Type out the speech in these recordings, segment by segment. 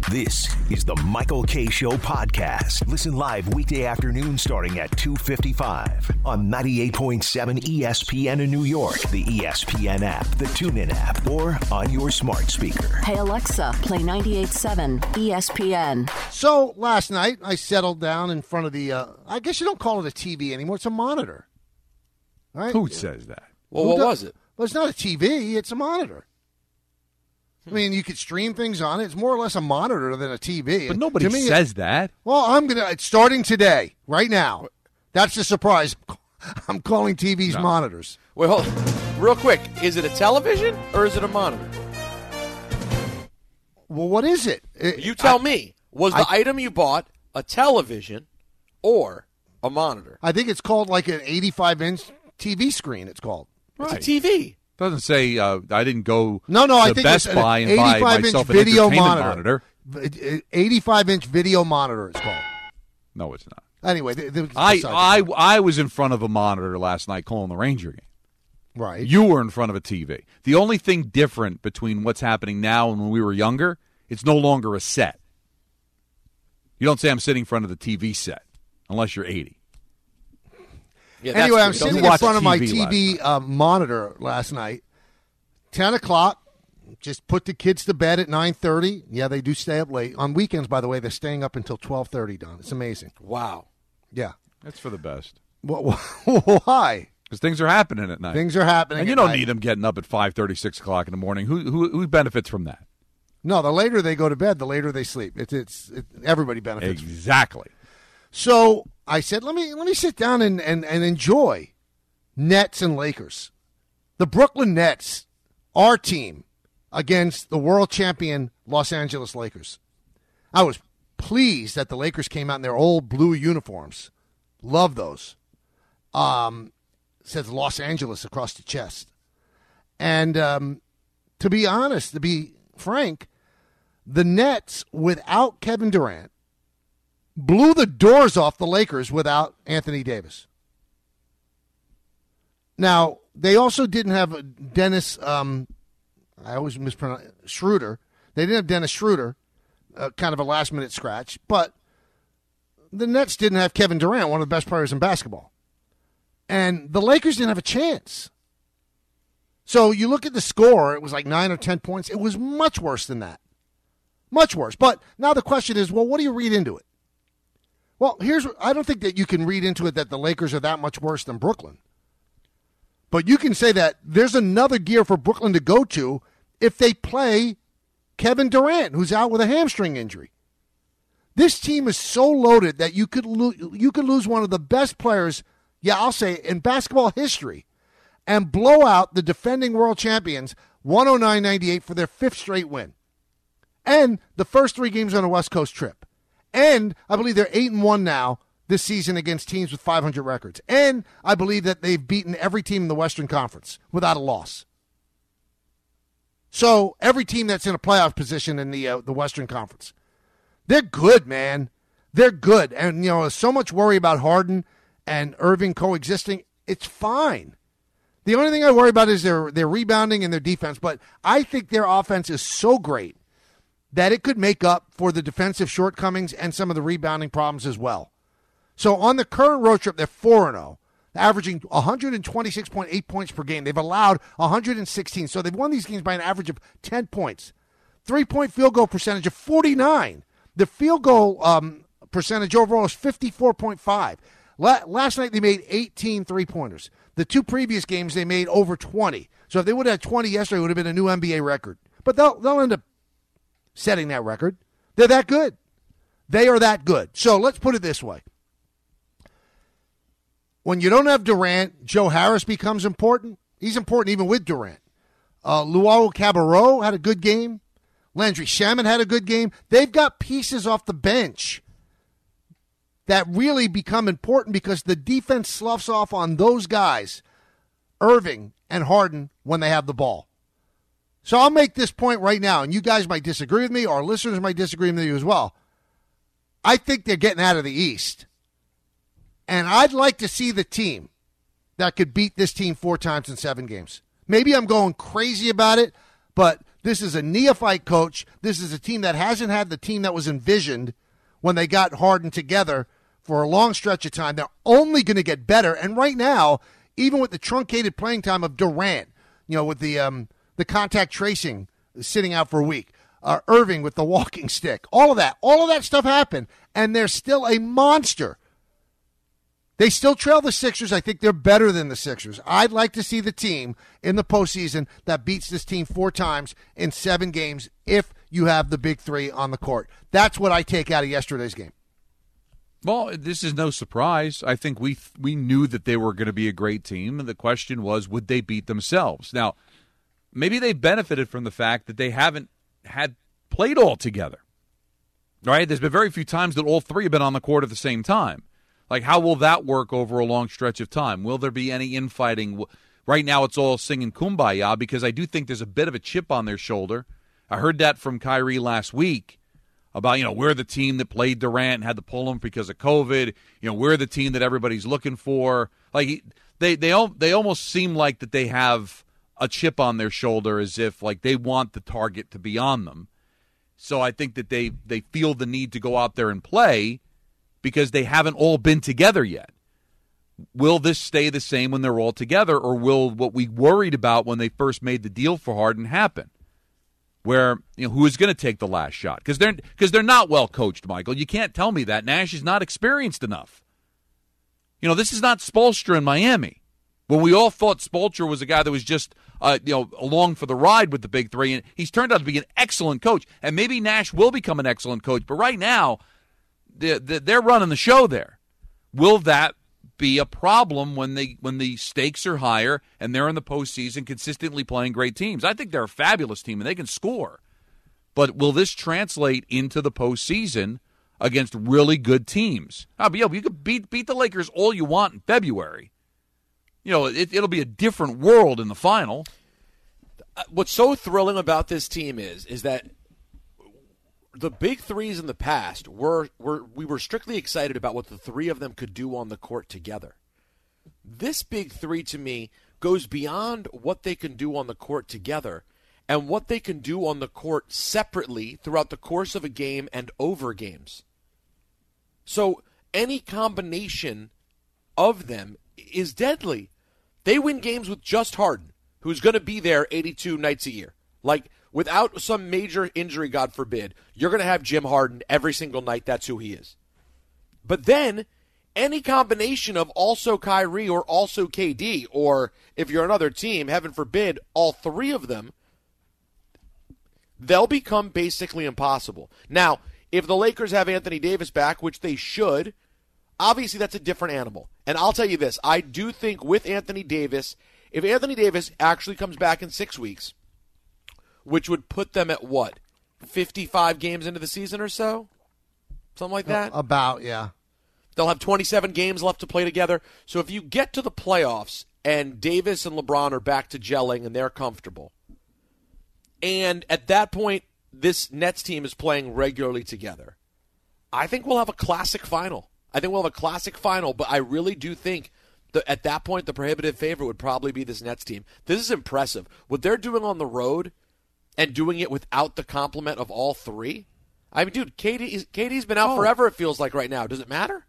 This is the Michael Kay Show podcast. Listen live weekday afternoon starting at 2:55 on 98.7 ESPN in New York, the ESPN app, the TuneIn app, or on your smart speaker. Hey, Alexa, play 98.7 ESPN. So last night, I settled down in front of the, I guess you don't call it a TV anymore. It's a monitor. Right? Who says that? Well, what was it? Well, it's not a TV. It's a monitor. I mean, you could stream things on it. It's more or less a monitor than a TV. But nobody says that. Well, it's starting today, right now. That's the surprise. I'm calling TVs monitors. Well, real quick, is it a television or is it a monitor? Well, what is it? You tell me. Was the item you bought a television or a monitor? I think it's called like an 85-inch TV screen, it's called. Right. It's a TV. Doesn't say I didn't go I to think Best it's Buy and buy myself an video entertainment monitor. 85-inch video monitor it's called. No, it's not. Anyway, I was in front of a monitor last night calling the Ranger game. Right. You were in front of a TV. The only thing different between what's happening now and when we were younger, it's no longer a set. You don't say I'm sitting in front of the TV set unless you're 80. Yeah, anyway, I'm sitting in front of my TV monitor last night. 10 o'clock. Just put the kids to bed at 9:30. Yeah, they do stay up late. On weekends, by the way, they're staying up until 12:30, Don. It's amazing. Wow. Yeah. That's for the best. Why? Because things are happening at night. Things are happening and you don't need them getting up at 5:30, 6 o'clock in the morning. Who benefits from that? No, the later they go to bed, the later they sleep. Everybody benefits. Exactly. So I said, let me sit down and enjoy Nets and Lakers. The Brooklyn Nets, our team, against the world champion Los Angeles Lakers. I was pleased that the Lakers came out in their old blue uniforms. Love those. Says Los Angeles across the chest. And to be honest, to be frank, the Nets without Kevin Durant blew the doors off the Lakers without Anthony Davis. Now, they also didn't have Dennis, I always mispronounce, Schroeder. They didn't have Dennis Schroeder, kind of a last-minute scratch. But the Nets didn't have Kevin Durant, one of the best players in basketball. And the Lakers didn't have a chance. So you look at the score, it was like 9 or 10 points. It was much worse than that. Much worse. But now the question is, well, what do you read into it? Well, I don't think that you can read into it that the Lakers are that much worse than Brooklyn. But you can say that there's another gear for Brooklyn to go to if they play Kevin Durant, who's out with a hamstring injury. This team is so loaded that you could lose one of the best players, I'll say, in basketball history, and blow out the defending world champions 109-98 for their fifth straight win. And the first 3 games on a West Coast trip. And I believe they're 8-1 now this season against teams with 500 records. And I believe that they've beaten every team in the Western Conference without a loss. So every team that's in a playoff position in the Western Conference. They're good, man. They're good. And, there's so much worry about Harden and Irving coexisting. It's fine. The only thing I worry about is their rebounding and their defense. But I think their offense is so great that it could make up for the defensive shortcomings and some of the rebounding problems as well. So on the current road trip, they're 4-0, averaging 126.8 points per game. They've allowed 116. So they've won these games by an average of 10 points. 3-point field goal percentage of 49. The field goal percentage overall is 54.5. Last night they made 18 three-pointers. The 2 previous games they made over 20. So if they would have had 20 yesterday, it would have been a new NBA record. But they'll end up setting that record. They're that good. They are that good. So let's put it this way. When you don't have Durant, Joe Harris becomes important. He's important even with Durant. Luau Cabarrot had a good game. Landry Shamet had a good game. They've got pieces off the bench that really become important because the defense sloughs off on those guys, Irving and Harden, when they have the ball. So I'll make this point right now, and you guys might disagree with me, or our listeners might disagree with you as well. I think they're getting out of the East. And I'd like to see the team that could beat this team 4 times in 7 games. Maybe I'm going crazy about it, but This is a neophyte coach. This is a team that hasn't had the team that was envisioned when they got Harden together for a long stretch of time. They're only going to get better. And right now, even with the truncated playing time of Durant, with the contact tracing sitting out for a week, Irving with the walking stick, all of that stuff happened, and they're still a monster. They still trail the Sixers. I think they're better than the Sixers. I'd like to see the team in the postseason that beats this team 4 times in 7 games if you have the big 3 on the court. That's what I take out of yesterday's game. Well, this is no surprise. I think we knew that they were going to be a great team, and the question was, would they beat themselves? Now, maybe they benefited from the fact that they haven't had played all together. Right? There's been very few times that all 3 have been on the court at the same time. Like, how will that work over a long stretch of time? Will there be any infighting? Right now it's all singing Kumbaya because I do think there's a bit of a chip on their shoulder. I heard that from Kyrie last week about, we're the team that played Durant and had to pull him because of COVID. We're the team that everybody's looking for. Like, they almost seem like that they have a chip on their shoulder as if, like, they want the target to be on them. So I think that they feel the need to go out there and play because they haven't all been together yet. Will this stay the same when they're all together, or will what we worried about when they first made the deal for Harden happen? Where, who is going to take the last shot? Because they're not well coached, Michael. You can't tell me that. Nash is not experienced enough. This is not Spoelstra in Miami. When we all thought Spoelstra was a guy that was just along for the ride with the big 3, and he's turned out to be an excellent coach. And maybe Nash will become an excellent coach, but right now they're running the show there. Will that be a problem when the stakes are higher and they're in the postseason consistently playing great teams? I think they're a fabulous team and they can score. But will this translate into the postseason against really good teams? You could beat the Lakers all you want in February. It'll be a different world in the final. What's so thrilling about this team is that the big 3s in the past we were strictly excited about what the 3 of them could do on the court together. This big 3 to me goes beyond what they can do on the court together and what they can do on the court separately throughout the course of a game and over games. So any combination of them is deadly. They win games with just Harden, who's going to be there 82 nights a year. Like, without some major injury, God forbid, you're going to have Jim Harden every single night. That's who he is. But then, any combination of also Kyrie or also KD, or if you're another team, heaven forbid, all 3 of them, they'll become basically impossible. Now, if the Lakers have Anthony Davis back, which they should, obviously that's a different animal. And I'll tell you this, I do think with Anthony Davis, if Anthony Davis actually comes back in 6 weeks, which would put them at what, 55 games into the season or so? Something like that? About, yeah. They'll have 27 games left to play together. So if you get to the playoffs and Davis and LeBron are back to gelling and they're comfortable, and at that point this Nets team is playing regularly together, I think we'll have a classic final. But I really do think that at that point the prohibitive favorite would probably be this Nets team. This is impressive. What they're doing on the road and doing it without the complement of all 3. I mean, dude, KD's been out forever, it feels like right now. Does it matter?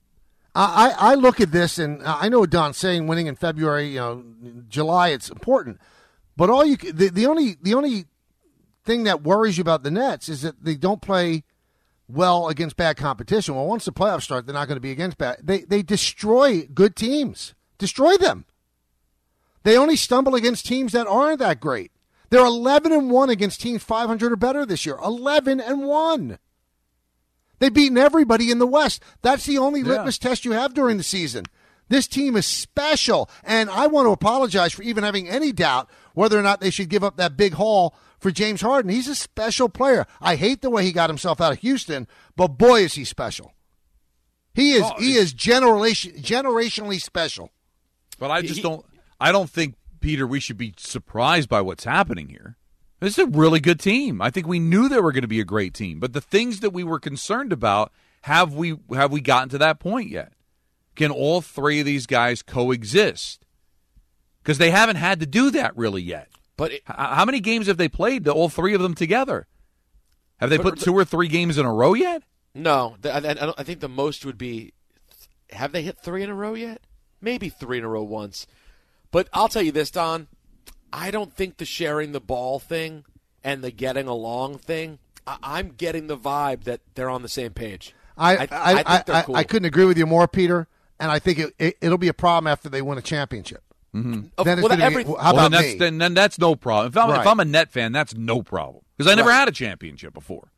I look at this, and I know what Don's saying, winning in February, July, it's important. But the only thing that worries you about the Nets is that they don't play well against bad competition. Well, once the playoffs start, they're not going to be against bad. They destroy good teams. Destroy them. They only stumble against teams that aren't that great. They're 11-1 against teams 500 or better this year. 11-1. They've beaten everybody in the West. That's the only litmus test you have during the season. This team is special, and I want to apologize for even having any doubt whether or not they should give up that big haul for James Harden. He's a special player. I hate the way he got himself out of Houston, but boy, is he special. He is generationally special. But I don't think, Peter, we should be surprised by what's happening here. This is a really good team. I think we knew they were going to be a great team. But the things that we were concerned about, have we gotten to that point yet? Can all 3 of these guys coexist? Because they haven't had to do that really yet. But how many games have they played? All three of them together? Have they put 2 or 3 games in a row yet? No, I think the most would be. Have they hit 3 in a row yet? Maybe 3 in a row once. But I'll tell you this, Don. I don't think the sharing the ball thing and the getting along thing. I'm getting the vibe that they're on the same page. I think they're cool. I couldn't agree with you more, Peter. And I think it'll be a problem after they win a championship. Mm-hmm. Then how about me? Then that's no problem. If I'm a Net fan, that's no problem because I never had a championship before.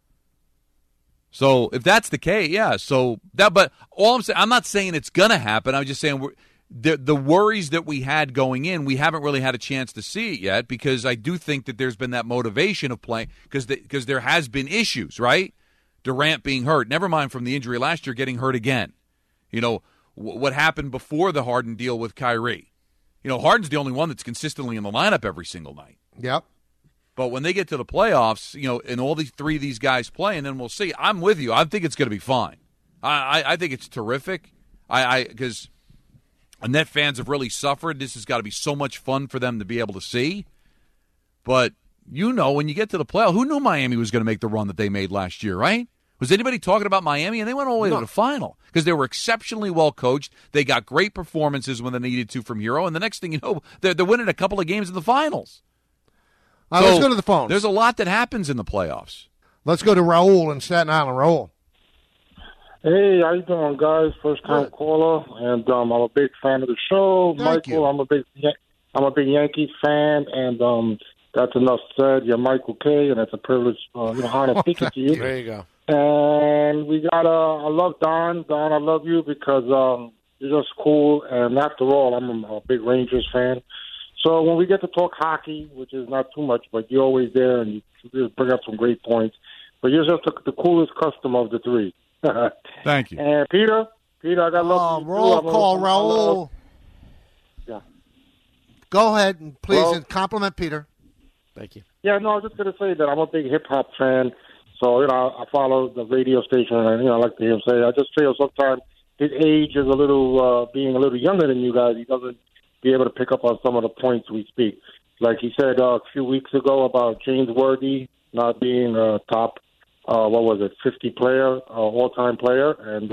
So if that's the case, yeah. So that, but all I'm saying, I'm not saying it's gonna happen. I'm just saying the worries that we had going in, we haven't really had a chance to see it yet because I do think that there's been that motivation of playing because there has been issues, right? Durant being hurt, never mind from the injury last year, getting hurt again. You know what happened before the Harden deal with Kyrie. You know, Harden's the only one that's consistently in the lineup every single night. Yep. But when they get to the playoffs, you know, and all these 3 of these guys play, and then we'll see. I'm with you. I think it's going to be fine. I think it's terrific. Because Net fans have really suffered. This has got to be so much fun for them to be able to see. But, you know, when you get to the playoffs, who knew Miami was going to make the run that they made last year, right? Was anybody talking about Miami? And they went all the way to the final because they were exceptionally well coached. They got great performances when they needed to from Hero. And the next thing you know, they're winning a couple of games in the finals. All right, let's go to the phones. There's a lot that happens in the playoffs. Let's go to Raul in Staten Island. Raul. Hey, how you doing, guys? First time caller, and I'm a big fan of the show. Thank Michael, you. I'm a big Yankees fan, and that's enough said. You're Michael K, and it's a privilege, honor speaking to you. There you go. And we got I love Don. Don, I love you because you're just cool. And after all, I'm a big Rangers fan. So when we get to talk hockey, which is not too much, but you're always there and you just bring up some great points. But you're just the coolest customer of the 3. Thank you. And Peter, I got love. Roll call, Raul. Yeah. Go ahead and please and compliment Peter. Thank you. Yeah, no, I was just going to say that I'm a big hip-hop fan. So, I follow the radio station, and, I like to hear him say, I just feel sometimes his age is a little, being a little younger than you guys, he doesn't be able to pick up on some of the points we speak. Like he said a few weeks ago about James Worthy not being a top, 50 player, all-time player. And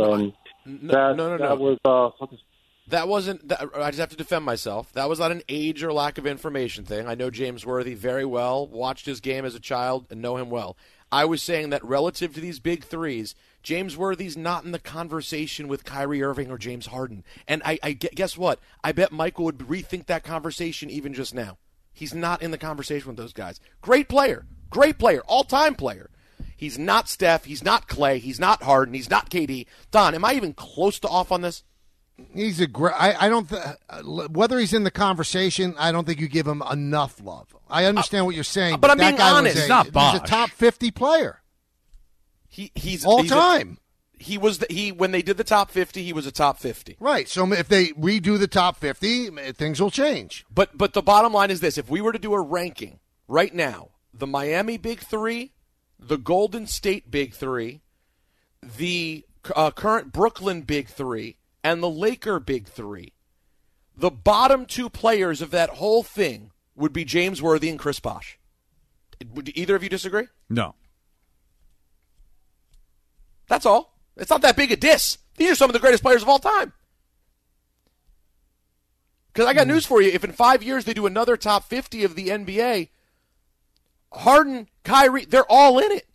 That wasn't. I just have to defend myself. That was not an age or lack of information thing. I know James Worthy very well, watched his game as a child, and know him well. I was saying that relative to these big 3s, James Worthy's not in the conversation with Kyrie Irving or James Harden. And I guess what? I bet Michael would rethink that conversation even just now. He's not in the conversation with those guys. Great player, all-time player. He's not Steph. He's not Clay. He's not Harden. He's not KD. Don, am I even close to off on this? He's a great. I don't. Whether he's in the conversation, I don't think you give him enough love. I understand what you're saying, but I'm that being guy honest. he's a top 50 player. He's all time. When they did the top 50, he was a top 50. Right. So if they redo the top 50, things will change. But the bottom line is this: if we were to do a ranking right now, the Miami Big 3, the Golden State Big 3, the current Brooklyn Big 3, and the Laker Big 3, the bottom 2 players of that whole thing would be James Worthy and Chris Bosh. Would either of you disagree? No. That's all. It's not that big a diss. These are some of the greatest players of all time. Because I got news for you. If in 5 years they do another top 50 of the NBA, Harden, Kyrie, they're all in it.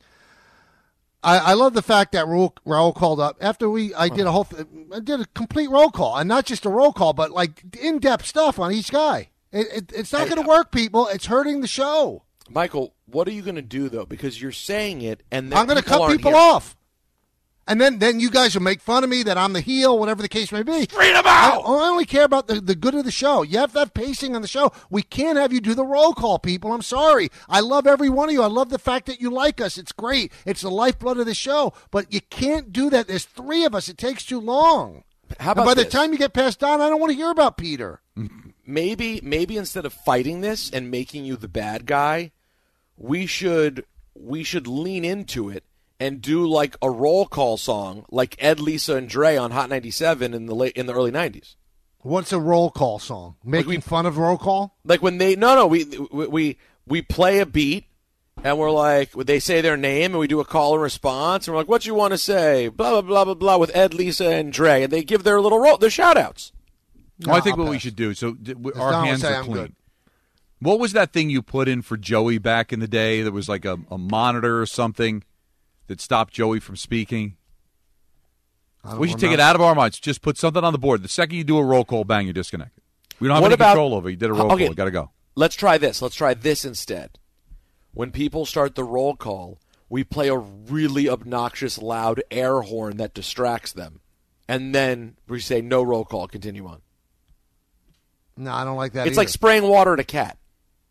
I love the fact that Raul called up after I did a complete roll call, and not just a roll call, but like in-depth stuff on each guy. It's not going to work, people. It's hurting the show. Michael, what are you going to do though? Because you're saying it, and then I'm going to cut people off, and then you guys will make fun of me that I'm the heel, whatever the case may be. Straight them out. I only care about the good of the show. You have to have pacing on the show. We can't have you do the roll call, people. I'm sorry. I love every one of you. I love the fact that you like us. It's great. It's the lifeblood of the show. But you can't do that. There's 3 of us. It takes too long. How about and by this? the time you get past Don, I don't want to hear about Peter. Maybe instead of fighting this and making you the bad guy, we should lean into it and do like a roll call song like Ed, Lisa, and Dre on Hot 97 in the early 90s. What's a roll call song? Making fun of roll call? Like when they we play a beat and we're like, they say their name and we do a call and response and we're like, what you want to say? Blah blah blah blah blah with Ed, Lisa, and Dre, and they give their their shout outs. Well, I think what we should do, so our hands are clean. Good. What was that thing you put in for Joey back in the day that was like a monitor or something that stopped Joey from speaking? We should take it out of our minds. Just put something on the board. The second you do a roll call, bang, you're disconnected. We don't have any control over it. You did a roll call. You got to go. Let's try this. Let's try this instead. When people start the roll call, we play a really obnoxious, loud air horn that distracts them. And then we say, no roll call, continue on. No, I don't like that It's either. like spraying water at a cat.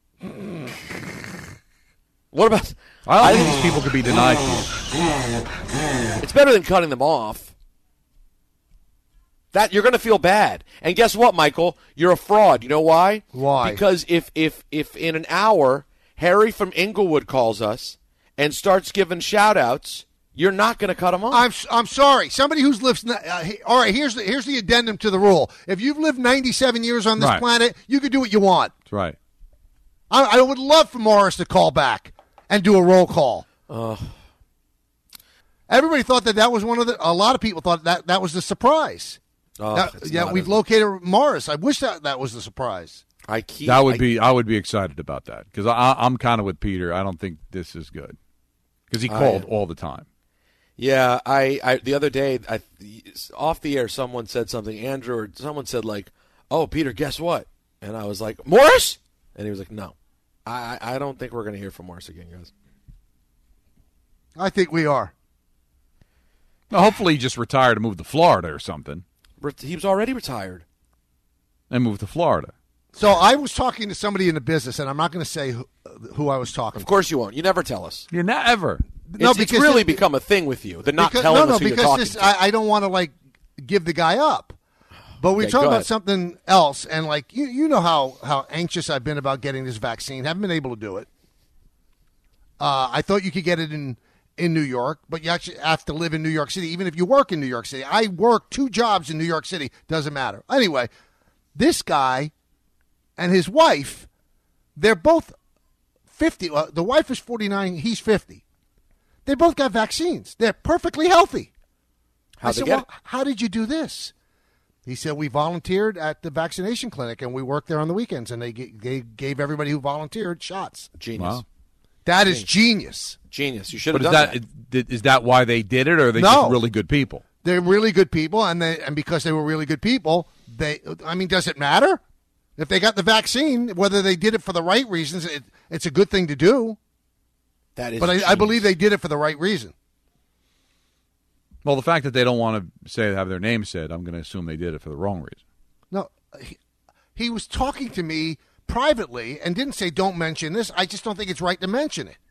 What about... I think these people could be denied. It's better than cutting them off. That you're going to feel bad. And guess what, Michael? You're a fraud. You know why? Why? Because if in an hour Harry from Inglewood calls us and starts giving shout-outs, you're not going to cut him off. I'm sorry. Somebody who's lived all right, here's the addendum to the rule. If you've lived 97 years on this planet, you can do what you want. That's right. I would love for Morris to call back and do a roll call. Everybody thought that was a lot of people thought that was the surprise. We've located Morris. I wish that was the surprise. I would be excited about that because I'm kind of with Peter. I don't think this is good because he called all the time. Yeah, I the other day off the air someone said something. Andrew or someone said like, "Oh, Peter, guess what?" And I was like, "Morris?" And he was like, "No, I don't think we're going to hear from Morris again, guys." I think we are. Well, hopefully, he just retired and moved to Florida or something. He was already retired. And moved to Florida. So I was talking to somebody in the business, and I'm not going to say who I was talking to. Of course you won't. You never tell us. You're not ever. It's really become a thing with you. The not telling us who you're talking to. I don't want to, give the guy up. But we're talking about something else, and, you know how anxious I've been about getting this vaccine. Haven't been able to do it. I thought you could get it in New York, but you actually have to live in New York City, even if you work in New York City. I work 2 jobs in New York City. Doesn't matter. Anyway, this guy and his wife, they're both 50. The wife is 49. He's 50. They both got vaccines. They're perfectly healthy. How did you do this? He said, we volunteered at the vaccination clinic, and we worked there on the weekends, and they gave everybody who volunteered shots. Genius. Wow. That is genius. Genius. You should have done that. Is that why they did it, or are they just really good people? They're really good people, and because they were really good people, does it matter? If they got the vaccine, whether they did it for the right reasons, it's a good thing to do. That is. But I believe they did it for the right reason. Well, the fact that they don't want to have their name said, I'm going to assume they did it for the wrong reason. No, he was talking to me privately and didn't say don't mention this. I just don't think it's right to mention it.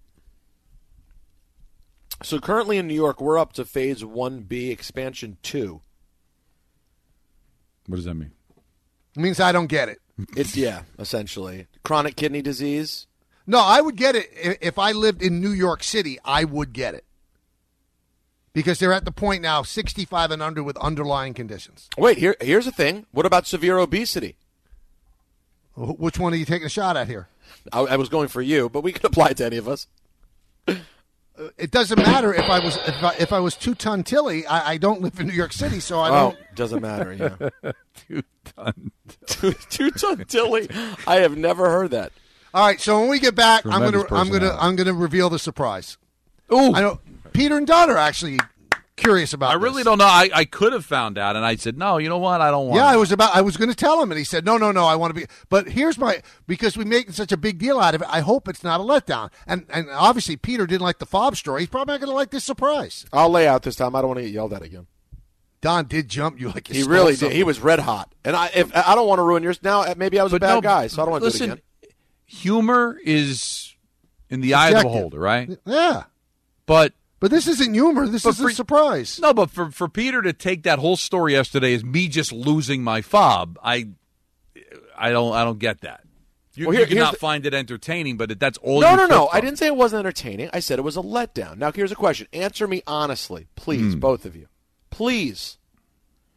So currently in New York, we're up to Phase 1B, Expansion 2. What does that mean? It means I don't get it. It's, essentially. Chronic kidney disease. No, I would get it if I lived in New York City. I would get it. Because they're at the point now, 65 and under with underlying conditions. Wait, here's the thing. What about severe obesity? Which one are you taking a shot at here? I was going for you, but we could apply it to any of us. It doesn't matter if I was 2-ton Tilly. I don't live in New York City, so I don't. Oh, doesn't matter. Yeah, 2-ton. 2-ton Tilly. I have never heard that. All right, so when we get back, I'm Tremendous gonna reveal the surprise. Ooh, I know Peter and Don are actually curious about. I really don't know. I could have found out, and I said, no, you know what? I don't want. Yeah, I was going to tell him, and he said, no, I want to be. But here's because we make such a big deal out of it. I hope it's not a letdown. And obviously Peter didn't like the fob story. He's probably not going to like this surprise. I'll lay out this time. I don't want to get yelled at again. Don did jump you like you he really did. He was red hot, and I don't want to ruin yours. Now maybe I was a bad guy, so I don't want to do it again. Humor is in the eye of the beholder, right? Yeah, but this isn't humor. This is a surprise. No, but for Peter to take that whole story yesterday as me just losing my fob, I don't get that. You cannot find it entertaining, but that's all. No. I didn't say it wasn't entertaining. I said it was a letdown. Now here's a question. Answer me honestly, please, both of you. Please.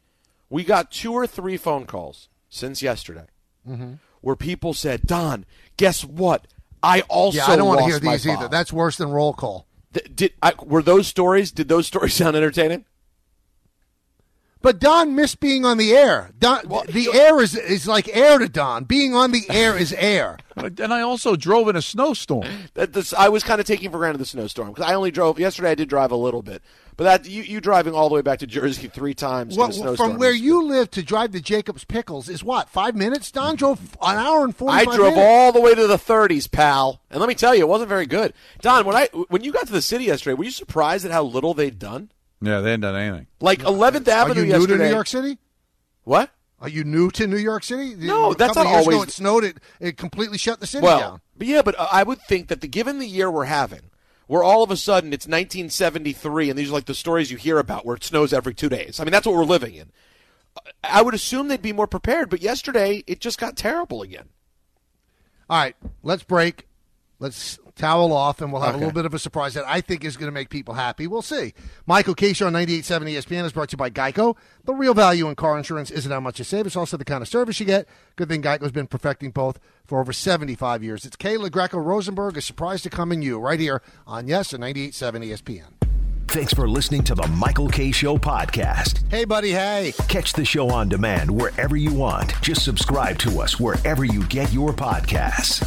We got 2 or 3 phone calls since yesterday where people said, Don, guess what? I also I don't want to hear lost my these either. Bob." That's worse than roll call. Did those stories sound entertaining? But Don missed being on the air. The air is like air to Don. Being on the air is air. And I also drove in a snowstorm. I was kind of taking for granted the snowstorm because I only drove yesterday. I did drive a little bit, but that you driving all the way back to Jersey 3 times. Well, in a snowstorm from where you live to drive to Jacob's Pickles is what, 5 minutes? Don drove an hour and 45 minutes. I drove all the way to the 30s, pal. And let me tell you, it wasn't very good. Don, when you got to the city yesterday, were you surprised at how little they'd done? Yeah, they hadn't done anything. Like 11th Avenue Are you yesterday. new to New York City? What? Are you new to New York City? No, that's not years always. ago it snowed. It completely shut the city Well, down. but I would think that given the year we're having, where all of a sudden it's 1973, and these are like the stories you hear about where it snows every 2 days. I mean, that's what we're living in. I would assume they'd be more prepared, but yesterday it just got terrible again. All right, let's break. Let's towel off, and we'll have a Okay. little bit of a surprise that I think is going to make people happy. We'll see. Michael K. Show on 98.7 ESPN is brought to you by Geico. The real value in car insurance isn't how much you save. It's also the kind of service you get. Good thing Geico's been perfecting both for over 75 years. It's Kayla Greco-Rosenberg, a surprise to come in you, right here on Yes and 98.7 ESPN. Thanks for listening to the Michael K. Show podcast. Hey, buddy, hey. Catch the show on demand wherever you want. Just subscribe to us wherever you get your podcasts.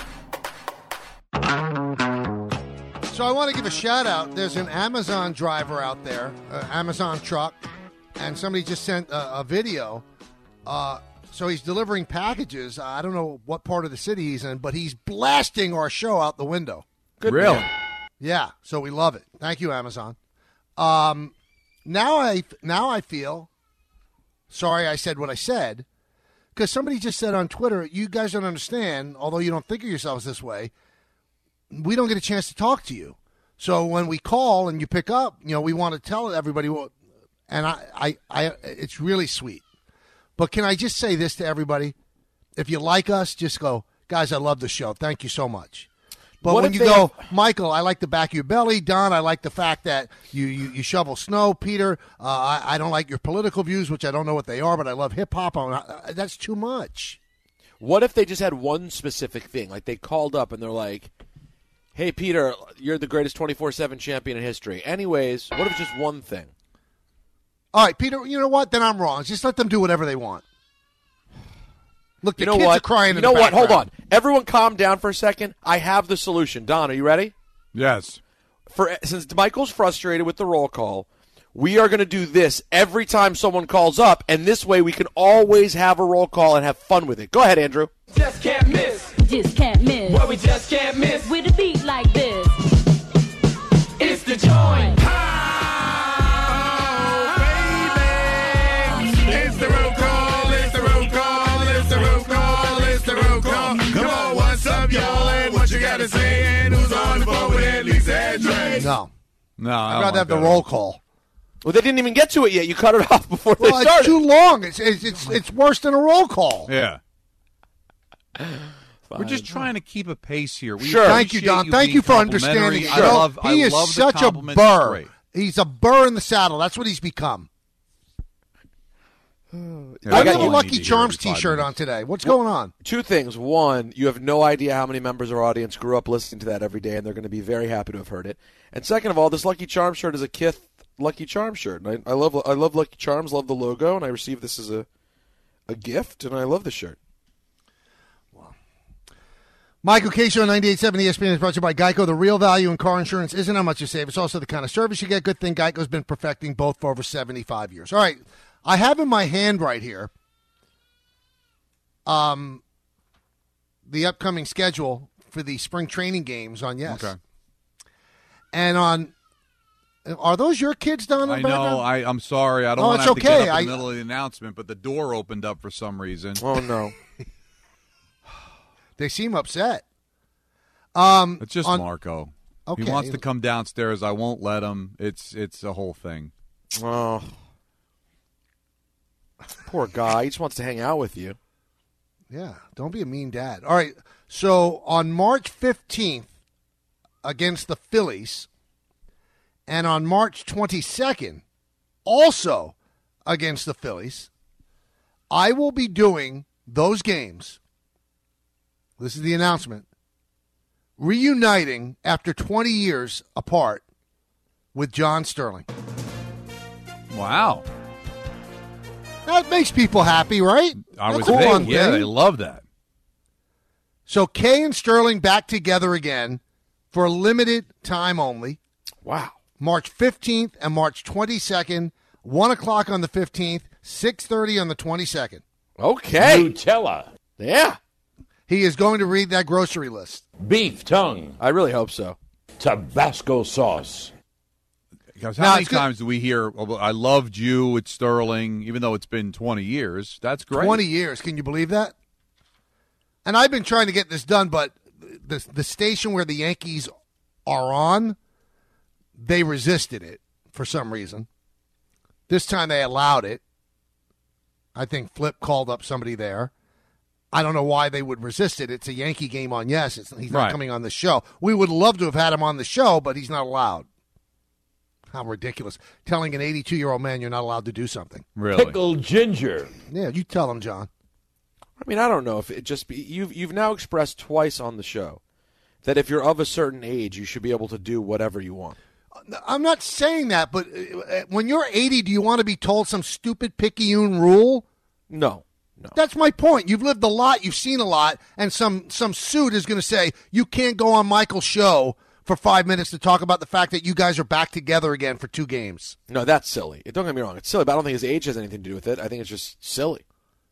So I want to give a shout out. There's an Amazon driver out there, Amazon truck, and somebody just sent a video. So he's delivering packages. I don't know what part of the city he's in, but he's blasting our show out the window. Good Really? man. Yeah, so we love it. Thank you, Amazon. Now I feel sorry I said what I said, because somebody just said on Twitter, you guys don't understand, although you don't think of yourselves this way, we don't get a chance to talk to you. So when we call and you pick up, we want to tell everybody what, and I it's really sweet. But can I just say this to everybody? If you like us, just go, guys, I love the show. Thank you so much. But What when if you they go, Michael, I like the back of your belly. Don, I like the fact that you shovel snow. Peter, I don't like your political views, which I don't know what they are, but I love hip-hop. That's too much. What if they just had one specific thing? Like they called up and they're like, hey, Peter, you're the greatest 24/7 champion in history. Anyways, what if it's just one thing? All right, Peter, you know what? Then I'm wrong. Just let them do whatever they want. Look, the You know kids what? are crying You in know the what? Hold background. on. Everyone calm down for a second. I have the solution. Don, are you ready? Yes. Since Michael's frustrated with the roll call, we are going to do this every time someone calls up, and this way we can always have a roll call and have fun with it. Go ahead, Andrew. Just can't miss. Just can't miss. What we just can't miss. With a beat like this. It's the joint. It's the roll call, it's the roll call, it's the roll call, it's the roll call. Come on, what's up, y'all, and what you got to say, and who's on the phone with at least that Dre? No. No, I'd rather have the roll call. Well, they didn't even get to it yet. You cut it off before they Well, it's started. too long. It's worse than a roll call. Yeah. We're just trying to keep a pace here. We Sure. Thank you, appreciate Don. you Thank being you for understanding. complimentary. He is I love the such a compliments. It's burr. great. He's a burr in the saddle. That's what he's become. Yeah, I that's got a all I need Lucky to hear Charms every 5 T-shirt minutes. on today. What's going on? Two things. One, you have no idea how many members of our audience grew up listening to that every day, and they're going to be very happy to have heard it. And second of all, this Lucky Charms shirt is a Kith Lucky Charms shirt. And I love Lucky Charms, love the logo, and I received this as a gift, and I love the shirt. Michael K. Show, 98.7 ESPN is brought to you by Geico. The real value in car insurance isn't how much you save. It's also the kind of service you get. Good thing Geico's been perfecting both for over 75 years. All right. I have in my hand right here the upcoming schedule for the spring training games on Yes. Okay. And are those your kids down in the I background? know. I'm sorry. I don't Oh, want it's to have to okay. get up in the middle of the announcement, but the door opened up for some reason. Oh, no. They seem upset. It's just Marco. Okay. He wants to come downstairs. I won't let him. It's a whole thing. Oh. Poor guy. He just wants to hang out with you. Yeah, don't be a mean dad. All right, so on March 15th against the Phillies, and on March 22nd, also against the Phillies. I will be doing those games. This is the announcement. Reuniting after 20 years apart with John Sterling. Wow. That makes people happy, right? I was That's a fun thinking, yeah, thing. they love that. So Kay and Sterling back together again for a limited time only. Wow. March 15th and March 22nd, 1 o'clock on the 15th, 6:30 on the 22nd. Okay. Nutella, Yeah. He is going to read that grocery list. beef tongue, I really hope so. Tabasco sauce. Because Now, how many it's good- times do we hear, oh, I loved you with Sterling, even though it's been 20 years? That's great. 20 years. Can you believe that? And I've been trying to get this done, but the station where the Yankees are on, they resisted it for some reason. This time they allowed it. I think Flip called up somebody there. I don't know why they would resist it. It's a Yankee game on Yes. He's not Right. coming on the show. We would love to have had him on the show, but he's not allowed. How ridiculous. Telling an 82-year-old man you're not allowed to do something. Really? Pickled ginger. Yeah, you tell him, John. I mean, I don't know if it just be you've now expressed twice on the show that if you're of a certain age, you should be able to do whatever you want. I'm not saying that, but when you're 80, do you want to be told some stupid picayune rule? No. That's my point. You've lived a lot, you've seen a lot, and some suit is going to say you can't go on Michael's show for 5 minutes to talk about the fact that you guys are back together again for 2 games. No, that's silly. Don't get me wrong. It's silly, but I don't think his age has anything to do with it. I think it's just silly.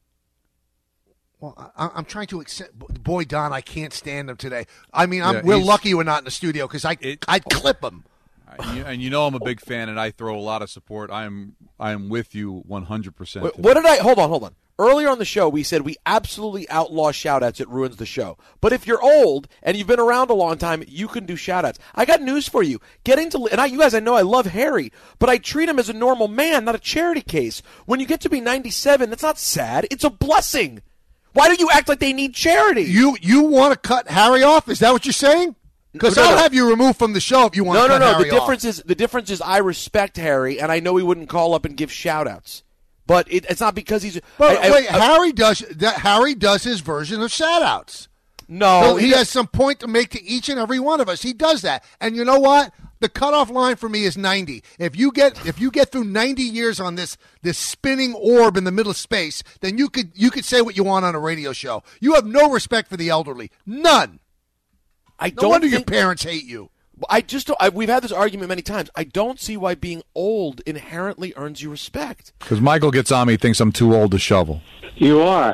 Well, I'm trying to accept. Boy, Don, I can't stand him today. I mean, Yeah, we're he's- lucky we're not in the studio because I'd clip him. And you know I'm a big fan, and I throw a lot of support. I am with you 100%. Wait, what did I? Hold on. Earlier on the show, we said we absolutely outlaw shout-outs. It ruins the show. But if you're old and you've been around a long time, you can do shout-outs. I got news for you. You guys, I know I love Harry, but I treat him as a normal man, not a charity case. When you get to be 97, that's not sad. It's a blessing. Why do you act like they need charity? You want to cut Harry off? Is that what you're saying? Because No, I'll no. have you removed from the show if you want to cut No. Harry off. The difference is I respect Harry, and I know he wouldn't call up and give shout-outs. But it's not because he's. Wait, Harry does his version of shout-outs. No, So he has some point to make to each and every one of us. He does that. And you know what? The cutoff line for me is 90. If you get through 90 years on this spinning orb in the middle of space, then you could say what you want on a radio show. You have no respect for the elderly. None. No wonder your parents hate you. I just don't. We've had this argument many times. I don't see why being old inherently earns you respect. Because Michael gets on me, thinks I'm too old to shovel. You are.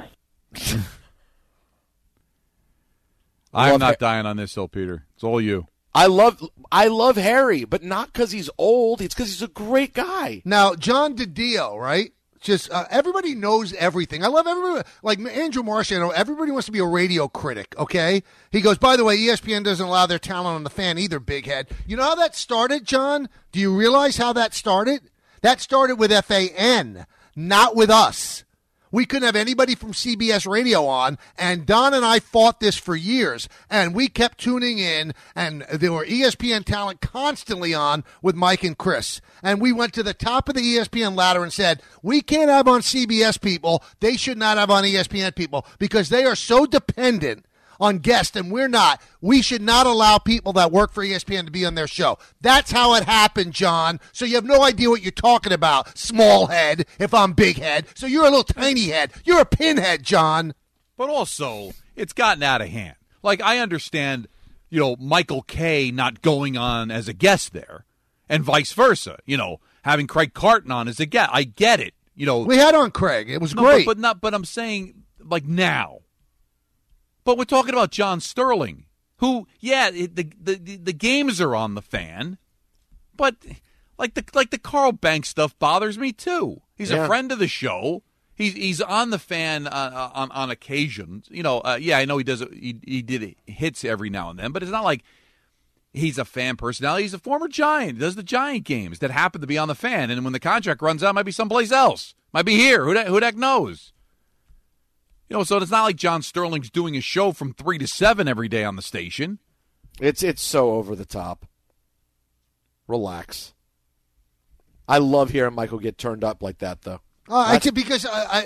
I'm not dying on this hill, Peter. It's all you. I love Harry, but not because he's old. It's because he's a great guy. Now, John DiDio, right? Just everybody knows everything. I love everybody. Like Andrew Marsh, I know everybody wants to be a radio critic, okay? He goes, by the way, ESPN doesn't allow their talent on the fan either, big head. You know how that started, John? Do you realize how that started? That started with FAN, not with us. We couldn't have anybody from CBS Radio on, and Don and I fought this for years, and we kept tuning in, and there were ESPN talent constantly on with Mike and Chris. And we went to the top of the ESPN ladder and said, we can't have on CBS people, they should not have on ESPN people, because they are so dependent on guests, and we're not. We should not allow people that work for ESPN to be on their show. That's how it happened, John. So you have no idea what you're talking about, small head, if I'm big head. So you're a little tiny head. You're a pinhead, John. But also, it's gotten out of hand. Like, I understand, Michael Kay not going on as a guest there, and vice versa. Having Craig Carton on as a guest. I get it. We had on Craig. It was great. But I'm saying, like, now. But we're talking about John Sterling, who, the games are on the fan, but like the Carl Banks stuff bothers me too. He's a friend of the show. He's on the fan on occasions. I know he does. He did hits every now and then, but it's not like he's a fan personality. He's a former Giant. He does the Giant games that happen to be on the fan, and when the contract runs out, it might be someplace else. Might be here. Who the heck knows? So it's not like John Sterling's doing a show from 3 to 7 every day on the station. It's so over the top. Relax. I love hearing Michael get turned up like that, though. Because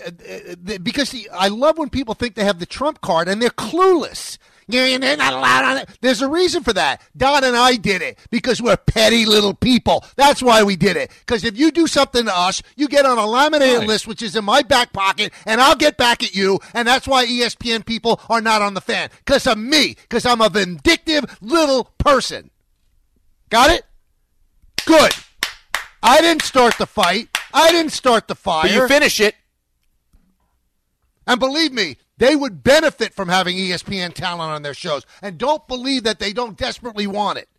I love when people think they have the trump card and they're clueless. They're not allowed on it. There's a reason for that. Don and I did it because we're petty little people. That's why we did it. Because if you do something to us, you get on a laminated list, which is in my back pocket, and I'll get back at you. And that's why ESPN people are not on the Fan. Because of me. Because I'm a vindictive little person. Got it? Good. I didn't start the fight. I didn't start the fire. But you finish it. And believe me, they would benefit from having ESPN talent on their shows. And don't believe that they don't desperately want it.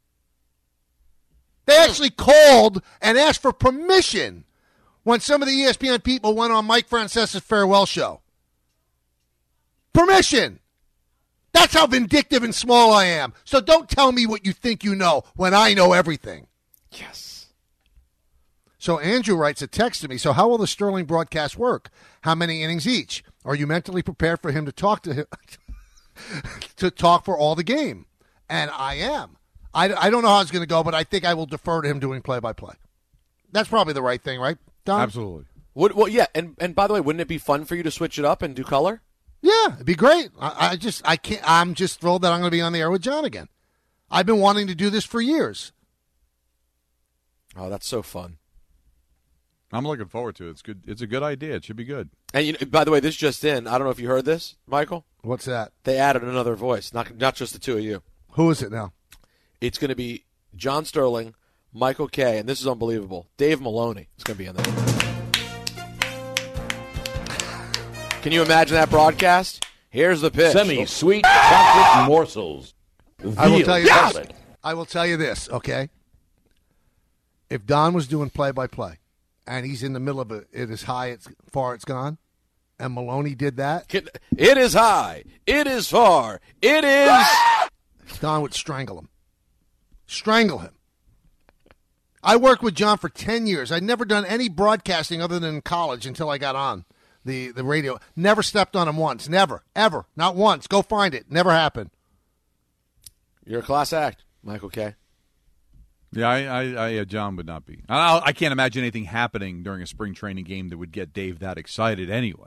They actually called and asked for permission when some of the ESPN people went on Mike Francesa's farewell show. Permission. That's how vindictive and small I am. So don't tell me what you think you know when I know everything. Yes. So Andrew writes a text to me. So how will the Sterling broadcast work? How many innings each? Are you mentally prepared for him to talk to him to talk for all the game? And I am. I don't know how it's going to go, but I think I will defer to him doing play-by-play. That's probably the right thing, right, Don? Absolutely. Well, yeah. And by the way, wouldn't it be fun for you to switch it up and do color? Yeah, it'd be great. I'm just thrilled that I'm going to be on the air with John again. I've been wanting to do this for years. Oh, that's so fun. I'm looking forward to it. It's good. It's a good idea. It should be good. And by the way, this just in. I don't know if you heard this, Michael. What's that? They added another voice, not just the two of you. Who is it now? It's going to be John Sterling, Michael Kay, and this is unbelievable. Dave Maloney is going to be on there. Can you imagine that broadcast? Here's the pitch. Semi-sweet chocolate morsels. I will tell you Veal this. I will tell you this, okay? If Don was doing play-by-play, and he's in the middle of it as high as far it's gone, and Maloney did that. It is high. It is far. It is. Don would strangle him. Strangle him. I worked with John for 10 years. I'd never done any broadcasting other than in college until I got on the radio. Never stepped on him once. Never. Ever. Not once. Go find it. Never happened. You're a class act, Michael Kay. Yeah, I John would not be. I can't imagine anything happening during a spring training game that would get Dave that excited anyway.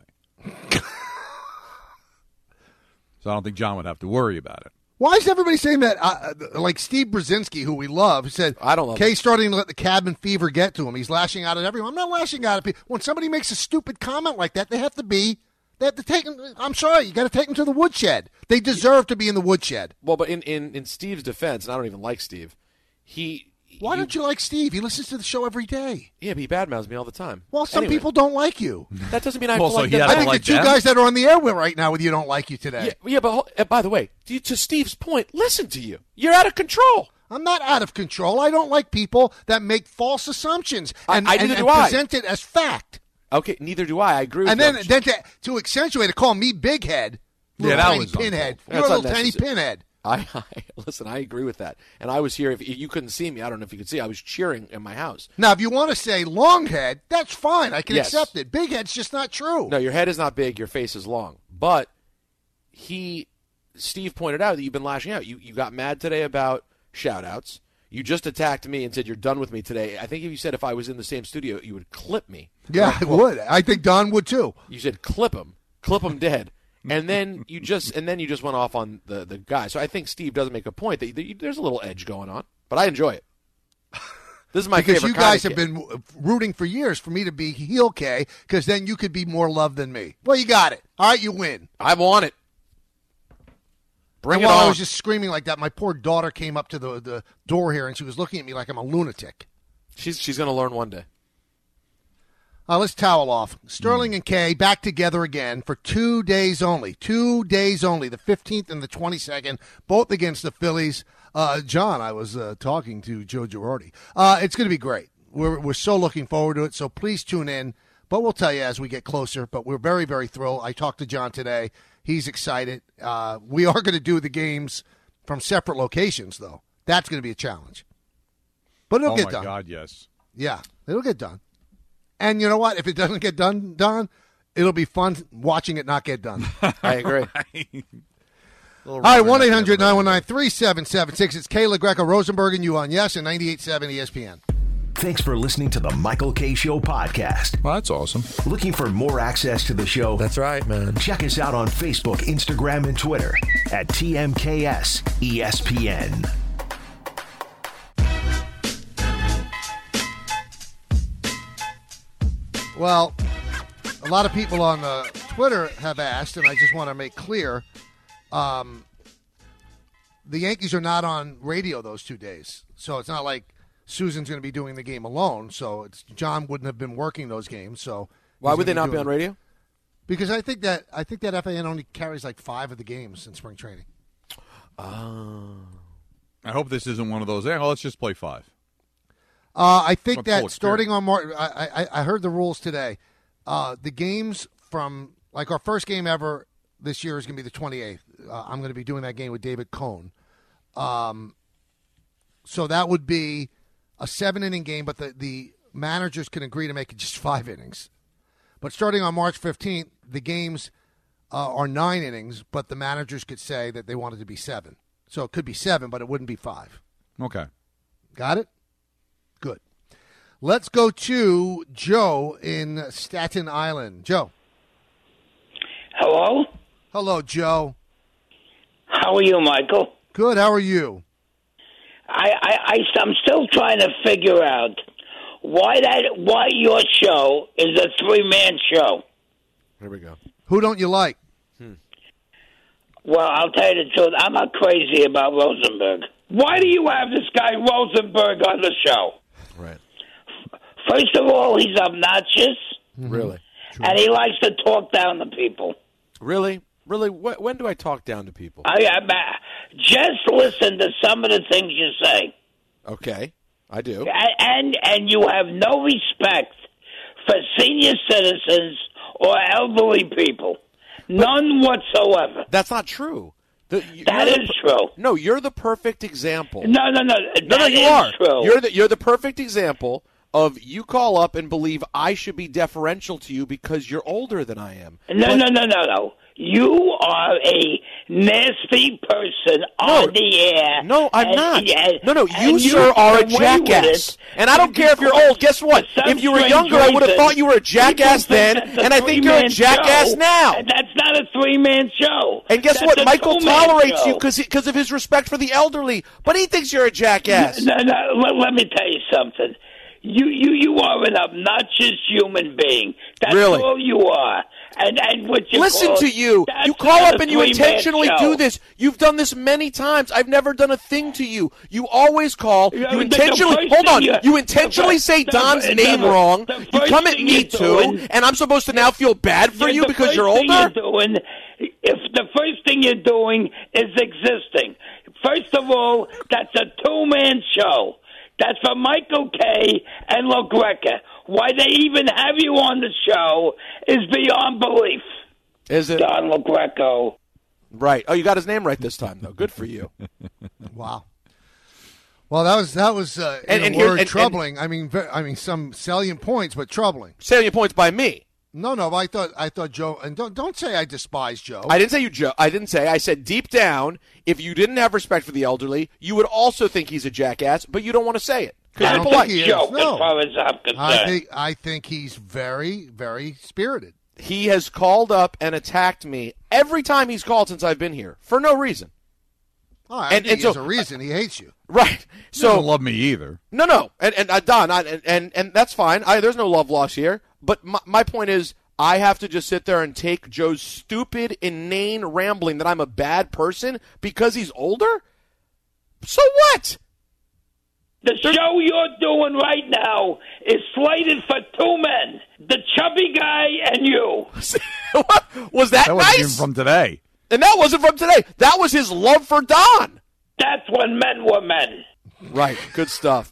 So I don't think John would have to worry about it. Why is everybody saying that? Like Steve Brzezinski, who we love, said, I don't love Kay's starting to let the cabin fever get to him. He's lashing out at everyone. I'm not lashing out at people. When somebody makes a stupid comment like that, they have to take them. I'm sorry, you got to take them to the woodshed. They deserve to be in the woodshed. Well, but in Steve's defense, and I don't even like Steve, Why don't you like Steve? He listens to the show every day. Yeah, but he badmouths me all the time. Well, some people don't like you. That doesn't mean I Well, so like he them. I think the two guys that are on the air with right now with you don't like you today. Yeah, but by the way, to Steve's point, listen to you. You're out of control. I'm not out of control. I don't like people that make false assumptions and neither do I. present it as fact. Okay, neither do I. I agree with And you. then to accentuate it, call me big head. Little that tiny was pinhead. uncalled for. You're a That's little tiny unnecessary. pinhead. Listen, I agree with that. And I was here. If you couldn't see me, I don't know if you could see. I was cheering in my house. Now, if you want to say long head, that's fine. I can Yes. accept it. Big head's just not true. No, your head is not big. Your face is long. But Steve pointed out that you've been lashing out. You got mad today about shout-outs. You just attacked me and said you're done with me today. I think if you said if I was in the same studio, you would clip me. Yeah, I would. I think Don would too. You said clip him dead. And then you just went off on the guy. So I think Steve does make a point that there's a little edge going on, but I enjoy it. This is my because favorite you kind guys of have kid. been rooting for years for me to be heel K, because then you could be more loved than me. Well, you got it. All right, you win. I want it. Bring And it while on. I was just screaming like that, my poor daughter came up to the door here, and she was looking at me like I'm a lunatic. She's going to learn one day. Let's towel off. Sterling and Kay back together again for 2 days only. 2 days only, the 15th and the 22nd, both against the Phillies. John, I was talking to Joe Girardi. It's going to be great. We're so looking forward to it, so please tune in. But we'll tell you as we get closer. But we're very, very thrilled. I talked to John today. He's excited. We are going to do the games from separate locations, though. That's going to be a challenge. But it'll get done. Oh, my God, yes. Yeah, it'll get done. And you know what? If it doesn't get done, Don, it'll be fun watching it not get done. I agree. All right, 1-800-919-3776. It's Kayla Greco, Rosenberg, and you on Yes and 98.7 ESPN. Thanks for listening to the Michael K. Show podcast. Well, that's awesome. Looking for more access to the show? That's right, man. Check us out on Facebook, Instagram, and Twitter at TMKS ESPN. Well, a lot of people on Twitter have asked, and I just want to make clear, the Yankees are not on radio those 2 days. So it's not like Susan's going to be doing the game alone. So John wouldn't have been working those games. So why would they not be on radio? Because I think that FAN only carries like 5 of the games in spring training. I hope this isn't one of those. Well, let's just play 5. I think that starting on March, I heard the rules today. The games from, like, our first game ever this year is going to be the 28th. I'm going to be doing that game with David Cohn. So that would be a 7-inning game, but the managers can agree to make it just 5 innings. But starting on March 15th, the games are 9 innings, but the managers could say that they want it to be 7. So it could be 7, but it wouldn't be 5. Okay. Got it? Good. Let's go to Joe in Staten Island. Joe. Hello? Hello, Joe. How are you, Michael? Good. How are you? I'm still trying to figure out why your show is a 3-man show. Here we go. Who don't you like? Well, I'll tell you the truth. I'm not crazy about Rosenberg. Why do you have this guy Rosenberg on the show? Right. First of all, he's obnoxious. Really? And he likes to talk down to people. Really? Really? When do I talk down to people? Just listen to some of the things you say. Okay, I do. And you have no respect for senior citizens or elderly people. None whatsoever. That's not true. That is true. No, you're the perfect example. No. You are. True. You're the perfect example of you call up and believe I should be deferential to you because you're older than I am. No. You are a nasty person on the air. No, I'm not. No, you, sir, are a jackass. And I don't care if you're old. Guess what? If you were younger, I would have thought you were a jackass then, and I think you're a jackass now. That's not a 3-man show. And guess what? Michael tolerates you because of his respect for the elderly, but he thinks you're a jackass. No, let me tell you something. You are an obnoxious human being. That's all you are. And what you listen to you. You call up and you intentionally do this. You've done this many times. I've never done a thing to you. You always call. You intentionally hold on. You intentionally say Don's name wrong. You come at me too, and I'm supposed to now feel bad for you because you're older. If the first thing you're doing is existing, first of all, that's a 2-man show. That's for Michael K. and LaGreca. Why they even have you on the show is beyond belief. Is it? Don LaGreca. Right. Oh, you got his name right this time, though. Good for you. Wow. Well, that was troubling. I mean, some salient points, but troubling. Salient points by me. No. I thought Joe. And don't say I despise Joe. I didn't say you, Joe. I didn't say. I said deep down, if you didn't have respect for the elderly, you would also think he's a jackass, but you don't want to say it. I don't think he is. No. As far as I'm concerned. I think he's very, very spirited. He has called up and attacked me every time he's called since I've been here for no reason. Oh, I think there's a reason he hates you. Right. So he doesn't love me either. No. And Don, and that's fine. There's no love lost here. But my point is, I have to just sit there and take Joe's stupid, inane rambling that I'm a bad person because he's older? So what? The show you're doing right now is slated for 2 men. The chubby guy and you. What? Was that wasn't nice? even from today. And that wasn't from today. That was his love for Don. That's when men were men. Right. Good stuff.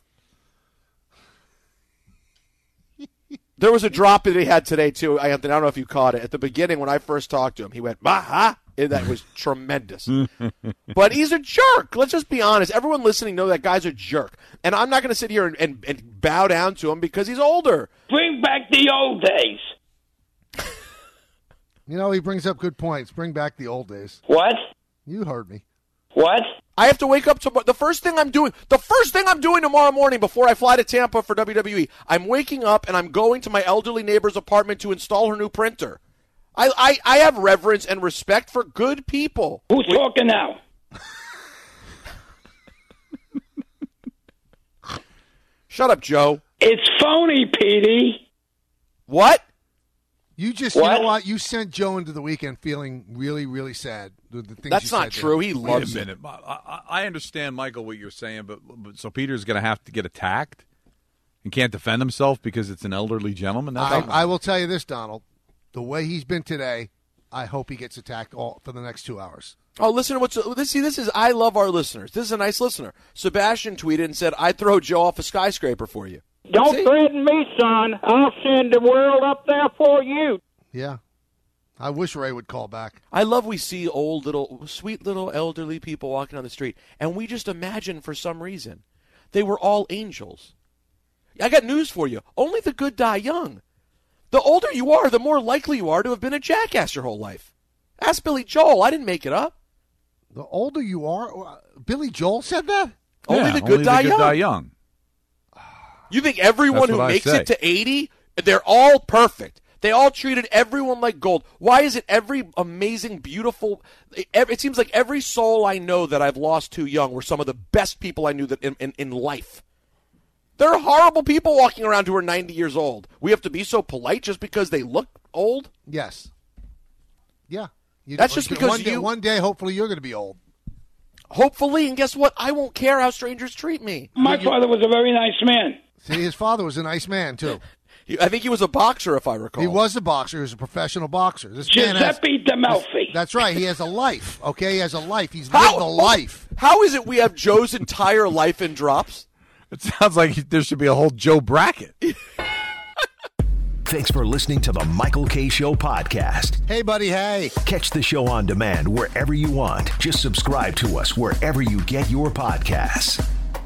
There was a drop that he had today, too, Anthony. I don't know if you caught it. At the beginning, when I first talked to him, he went, "Bah!" And that was tremendous. But he's a jerk. Let's just be honest. Everyone listening knows that guy's a jerk. And I'm not going to sit here and bow down to him because he's older. Bring back the old days. You know, he brings up good points. Bring back the old days. What? You heard me. What? I have to wake up tomorrow. The first thing I'm doing tomorrow morning before I fly to Tampa for WWE, I'm waking up and I'm going to my elderly neighbor's apartment to install her new printer. I have reverence and respect for good people. Who's talking now? Shut up, Joe. It's phony, Petey. What? You know what? You sent Joe into the weekend feeling really, really sad. The things That's you not said true. to him. He Wait loves a it. minute. I understand, Michael, what you're saying, but so Peter's going to have to get attacked and can't defend himself because it's an elderly gentleman? I will tell you this, Donald. The way he's been today, I hope he gets attacked for the next 2 hours. Oh, listen to this is I love our listeners. This is a nice listener. Sebastian tweeted and said, "I'd throw Joe off a skyscraper for you." Don't threaten me, son. I'll send the world up there for you. Yeah. I wish Ray would call back. I love we see sweet little elderly people walking down the street, and we just imagine for some reason they were all angels. I got news for you. Only the good die young. The older you are, the more likely you are to have been a jackass your whole life. Ask Billy Joel. I didn't make it up. The older you are? Billy Joel said that? Only the good die young. You think everyone who makes it to 80, they're all perfect? They all treated everyone like gold. Why is it every amazing, beautiful... It seems like every soul I know that I've lost too young were some of the best people I knew that in life. There are horrible people walking around who are 90 years old. We have to be so polite just because they look old? Yes. Yeah. That's just because one day, hopefully, you're going to be old. Hopefully, and guess what? I won't care how strangers treat me. My father was a very nice man. See, his father was a nice man, too. I think he was a boxer, if I recall. He was a boxer. He was a professional boxer. This Giuseppe D'Amelfi. That's right. He has a life, okay? He has a life. He's lived a life. How is it we have Joe's entire life in drops? It sounds like there should be a whole Joe bracket. Thanks for listening to the Michael K. Show podcast. Hey, buddy, hey. Catch the show on demand wherever you want. Just subscribe to us wherever you get your podcasts.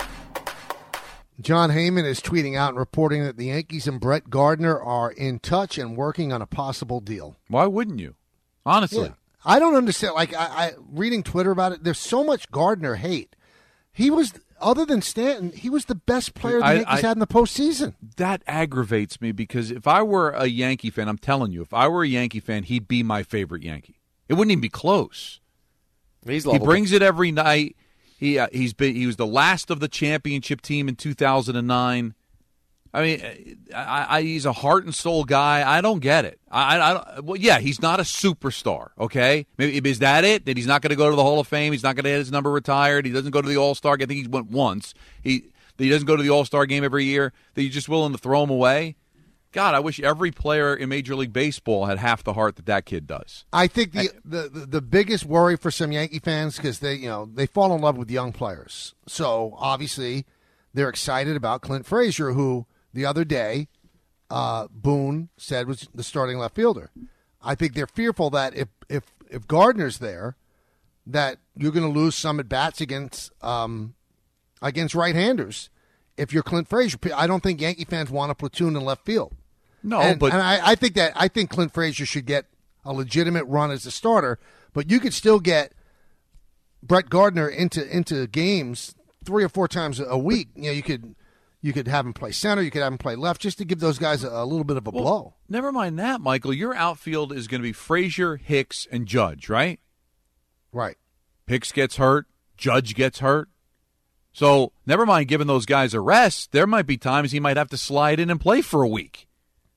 John Heyman is tweeting out and reporting that the Yankees and Brett Gardner are in touch and working on a possible deal. Why wouldn't you? Honestly. Yeah. I don't understand. Like, I reading Twitter about it, there's so much Gardner hate. He was, other than Stanton, he was the best player the Yankees had in the postseason. That aggravates me because if I were a Yankee fan, I'm telling you, if I were a Yankee fan, he'd be my favorite Yankee. It wouldn't even be close. He brings it every night. He was the last of the championship team in 2009. I mean, he's a heart and soul guy. I don't get it. Well, yeah, he's not a superstar. Okay, maybe is that it? That he's not going to go to the Hall of Fame. He's not going to get his number retired. He doesn't go to the All-Star. I think he went once. He doesn't go to the All-Star game every year. That you're just willing to throw him away. God, I wish every player in Major League Baseball had half the heart that kid does. I think the biggest worry for some Yankee fans because they fall in love with young players. So obviously they're excited about Clint Frazier, who the other day Boone said was the starting left fielder. I think they're fearful that if Gardner's there, that you're going to lose some at bats against right-handers. If you're Clint Frazier, I don't think Yankee fans want a platoon in left field. No, and but I think Clint Frazier should get a legitimate run as a starter, but you could still get Brett Gardner into games 3 or 4 times a week. You could have him play center, you could have him play left, just to give those guys a little bit of a blow. Never mind that, Michael. Your outfield is going to be Frazier, Hicks, and Judge, right? Right. Hicks gets hurt, Judge gets hurt. So never mind giving those guys a rest. There might be times he might have to slide in and play for a week.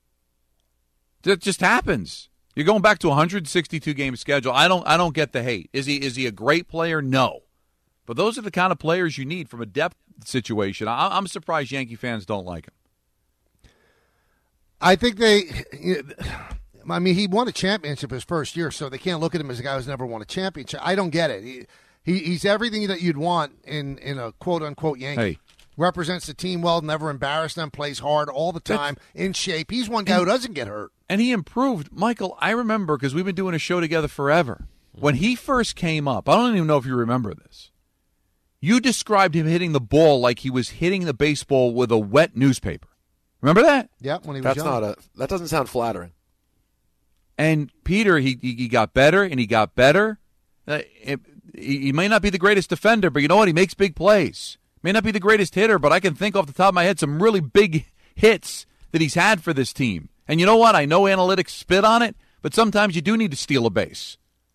That just happens. You're going back to a 162-game schedule. I don't get the hate. Is he a great player? No. But those are the kind of players you need from a depth situation. I'm surprised Yankee fans don't like him. I think he won a championship his first year, so they can't look at him as a guy who's never won a championship. I don't get it. He's everything that you'd want in a quote-unquote Yankee. Hey. Represents the team well, never embarrassed them, plays hard all the time, in shape. He's one guy who doesn't get hurt. And he improved. Michael, I remember, because we've been doing a show together forever. When he first came up, I don't even know if you remember this, you described him hitting the ball like he was hitting the baseball with a wet newspaper. Remember that? Yeah, when he was young. That doesn't sound flattering. And Peter, he got better, and he got better. He may not be the greatest defender, but you know what? He makes big plays. May not be the greatest hitter, but I can think off the top of my head some really big hits that he's had for this team. And you know what? I know analytics spit on it, but sometimes you do need to steal a base.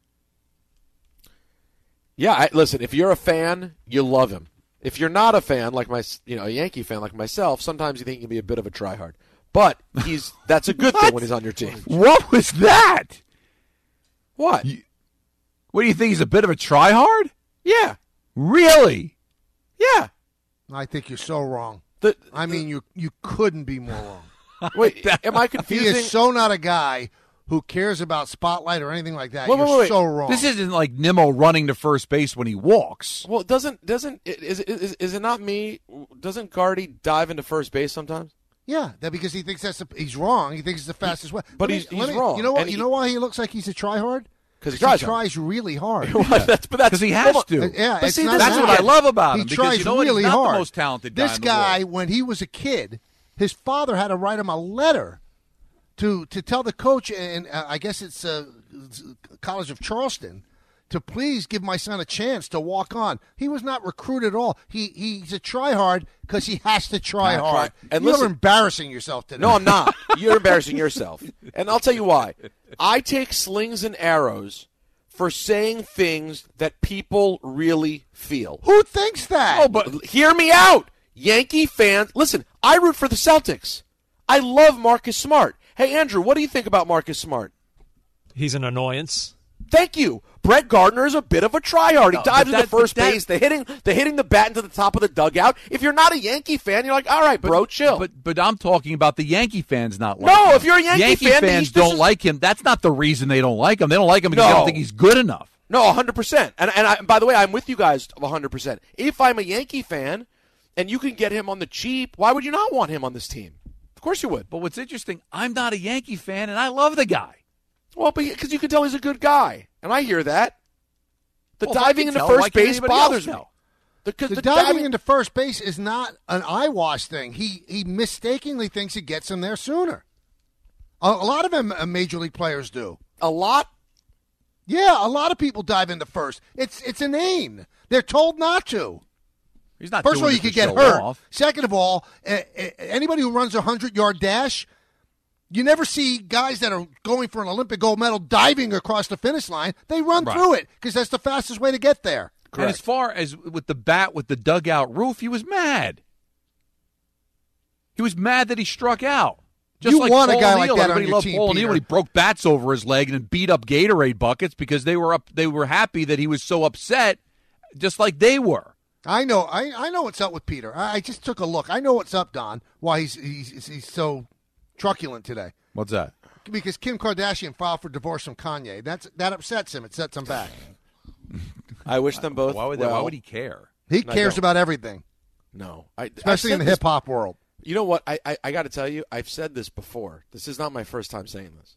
Yeah, listen, if you're a fan, you love him. If you're not a fan, like a Yankee fan like myself, sometimes you think he can be a bit of a tryhard. But that's a good thing when he's on your team. What was that? What? What do you think? He's a bit of a tryhard? Yeah. Really? Yeah. I think you're so wrong. You couldn't be more wrong. Wait, am I confusing? He is so not a guy who cares about spotlight or anything like that. Wait. You're so wrong. This isn't like Nimmo running to first base when he walks. Well, is it not me? Doesn't Gardy dive into first base sometimes? Yeah, because he thinks he's wrong. He thinks it's the fastest way. But he's wrong. You know what? You know why he looks like he's a tryhard? Because he tries really hard. Because he has to. Yeah, that's what I love about him. He tries you know really he's not hard. The most talented guy this in the guy, world. when he was a kid, his father had to write him a letter to tell the coach, and I guess it's College of Charleston, to please give my son a chance to walk on. He was not recruited at all. He's a tryhard because he has to try hard. And you're embarrassing yourself today. No, I'm not. You're embarrassing yourself. And I'll tell you why. I take slings and arrows for saying things that people really feel. Who thinks that? Oh, but hear me out. Yankee fans, listen, I root for the Celtics. I love Marcus Smart. Hey, Andrew, what do you think about Marcus Smart? He's an annoyance. Thank you. Brett Gardner is a bit of a tryhard. He dives into first base. They're hitting the bat into the top of the dugout. If you're not a Yankee fan, you're like, all right, bro, chill. But I'm talking about the Yankee fans not liking him. No, if you're a Yankee fan, fans don't like him. That's not the reason they don't like him. They don't like him because they don't think he's good enough. No, 100%. And by the way, I'm with you guys 100%. If I'm a Yankee fan and you can get him on the cheap, why would you not want him on this team? Of course you would. But what's interesting, I'm not a Yankee fan, and I love the guy. Well, because you can tell he's a good guy, and I hear that. The diving into first base bothers me. The diving into first base is not an eyewash thing. He mistakenly thinks it gets him there sooner. A lot of them major league players do. A lot? Yeah, a lot of people dive into first. It's inane. They're told not to. He's not. First of all, doing you it could to get show hurt. off. Second of all, anybody who runs a 100-yard dash, you never see guys that are going for an Olympic gold medal diving across the finish line. They run through it because that's the fastest way to get there. Correct. And as far as with the bat with the dugout roof, he was mad. He was mad that he struck out. Just you like want Paul a guy O'Neill. like that Everybody on your loved team, Paul Peter. O'Neill when he broke bats over his leg and beat up Gatorade buckets because they were happy that he was so upset, just like they were. I know what's up with Peter. I just took a look. I know what's up, Don. Why he's so truculent today. What's that? Because Kim Kardashian filed for divorce from Kanye. That upsets him. It sets him back. I wish them both. Why would he care? He cares about everything. No, especially in the hip hop world. You know what? I got to tell you, I've said this before. This is not my first time saying this.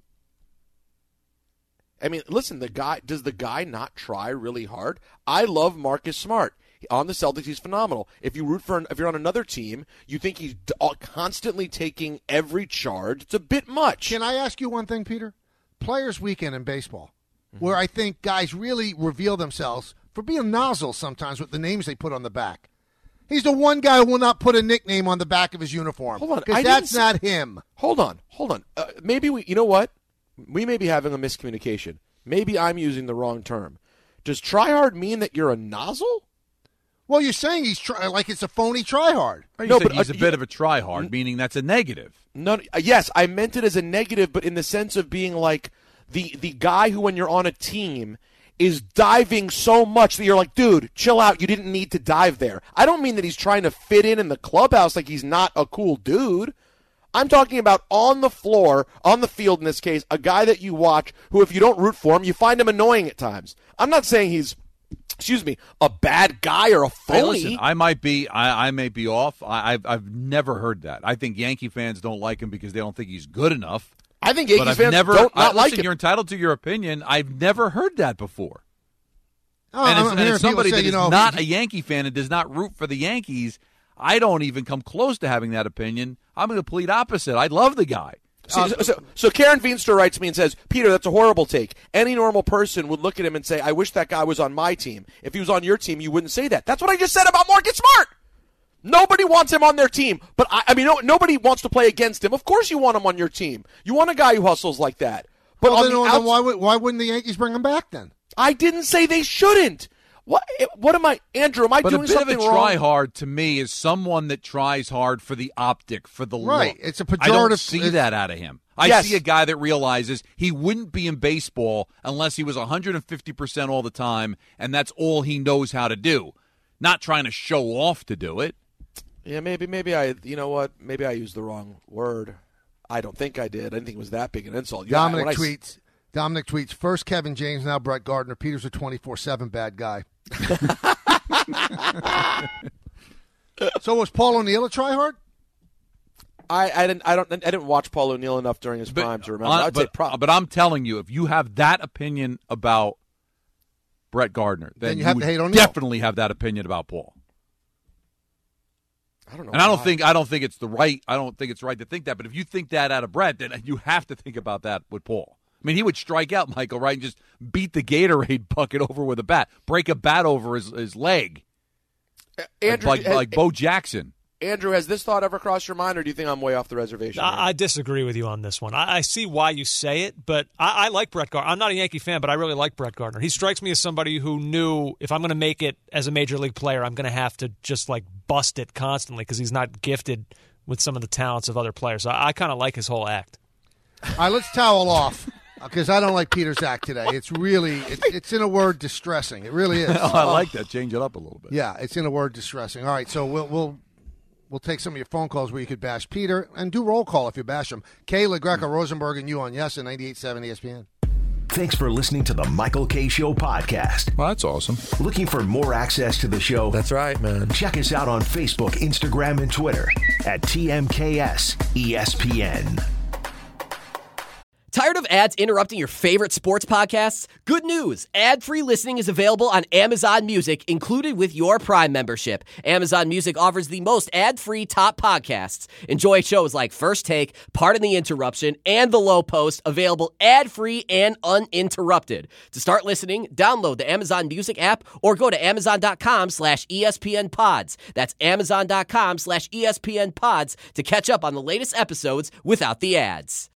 I mean, listen, does the guy not try really hard? I love Marcus Smart. On the Celtics, he's phenomenal. If you're on another team, you think he's constantly taking every charge. It's a bit much. Can I ask you one thing, Peter? Players' Weekend in baseball, where I think guys really reveal themselves for being nozzles sometimes with the names they put on the back. He's the one guy who will not put a nickname on the back of his uniform. Hold on, because that's not him. Hold on. Maybe you know what? We may be having a miscommunication. Maybe I'm using the wrong term. Does tryhard mean that you're a nozzle? Well, you're saying he's like it's a phony tryhard. No, but he's a bit of a tryhard, meaning that's a negative. No, yes, I meant it as a negative, but in the sense of being like the guy who, when you're on a team, is diving so much that you're like, dude, chill out. You didn't need to dive there. I don't mean that he's trying to fit in the clubhouse like he's not a cool dude. I'm talking about on the floor, on the field in this case, a guy that you watch who, if you don't root for him, you find him annoying at times. I'm not saying he's a bad guy or a phony. Hey, listen, I may be off. I've never heard that. I think Yankee fans don't like him because they don't think he's good enough. I think Yankee fans don't like him. You're entitled to your opinion. I've never heard that before. Oh, and as somebody that is not a Yankee fan and does not root for the Yankees, I don't even come close to having that opinion. I'm the complete opposite. I love the guy. So Karen Veenster writes me and says, Peter, that's a horrible take. Any normal person would look at him and say, I wish that guy was on my team. If he was on your team, you wouldn't say that. That's what I just said about Marcus Smart. Nobody wants him on their team. But, nobody wants to play against him. Of course you want him on your team. You want a guy who hustles like that. But then why wouldn't the Yankees bring him back then? I didn't say they shouldn't. What am I, Andrew? Am I doing something wrong? But a bit of a try hard to me is someone that tries hard for the optic, for the right. look. It's a pejorative. I don't see that out of him. I see a guy that realizes he wouldn't be in baseball unless he was 150% all the time, and that's all he knows how to do. Not trying to show off to do it. Yeah, maybe I. You know what? Maybe I used the wrong word. I don't think I did. I didn't think it was that big an insult. Dominic tweets, first Kevin James, now Brett Gardner. Peter's a 24/7 bad guy. So was Paul O'Neill a tryhard? I didn't watch Paul O'Neill enough during his prime to remember. But I'm telling you, if you have that opinion about Brett Gardner, then you have to hate O'Neill. Definitely have that opinion about Paul. I don't know. And I don't think it's right to think that. But if you think that out of Brett, then you have to think about that with Paul. I mean, he would strike out Michael, right, and just beat the Gatorade bucket over with a bat, break a bat over his leg, Andrew, like Bo Jackson. Andrew, has this thought ever crossed your mind, or do you think I'm way off the reservation? I disagree with you on this one. I see why you say it, but I like Brett Gardner. I'm not a Yankee fan, but I really like Brett Gardner. He strikes me as somebody who knew if I'm going to make it as a major league player, I'm going to have to just bust it constantly because he's not gifted with some of the talents of other players. So I kind of like his whole act. All right, let's towel off. Because I don't like Peter's act today. It's really, it's in a word, distressing. It really is. I like that. Change it up a little bit. Yeah, it's in a word, distressing. All right, so we'll take some of your phone calls where you could bash Peter, and do roll call if you bash him. Kayla, Greco, Rosenberg, and you on Yes and 98.7 ESPN. Thanks for listening to the Michael K. Show podcast. Well, that's awesome. Looking for more access to the show? That's right, man. Check us out on Facebook, Instagram, and Twitter at TMKS ESPN. Tired of ads interrupting your favorite sports podcasts? Good news! Ad-free listening is available on Amazon Music, included with your Prime membership. Amazon Music offers the most ad-free top podcasts. Enjoy shows like First Take, Pardon the Interruption, and The Low Post, available ad-free and uninterrupted. To start listening, download the Amazon Music app or go to Amazon.com/ESPN Pods. That's Amazon.com/ESPN Pods to catch up on the latest episodes without the ads.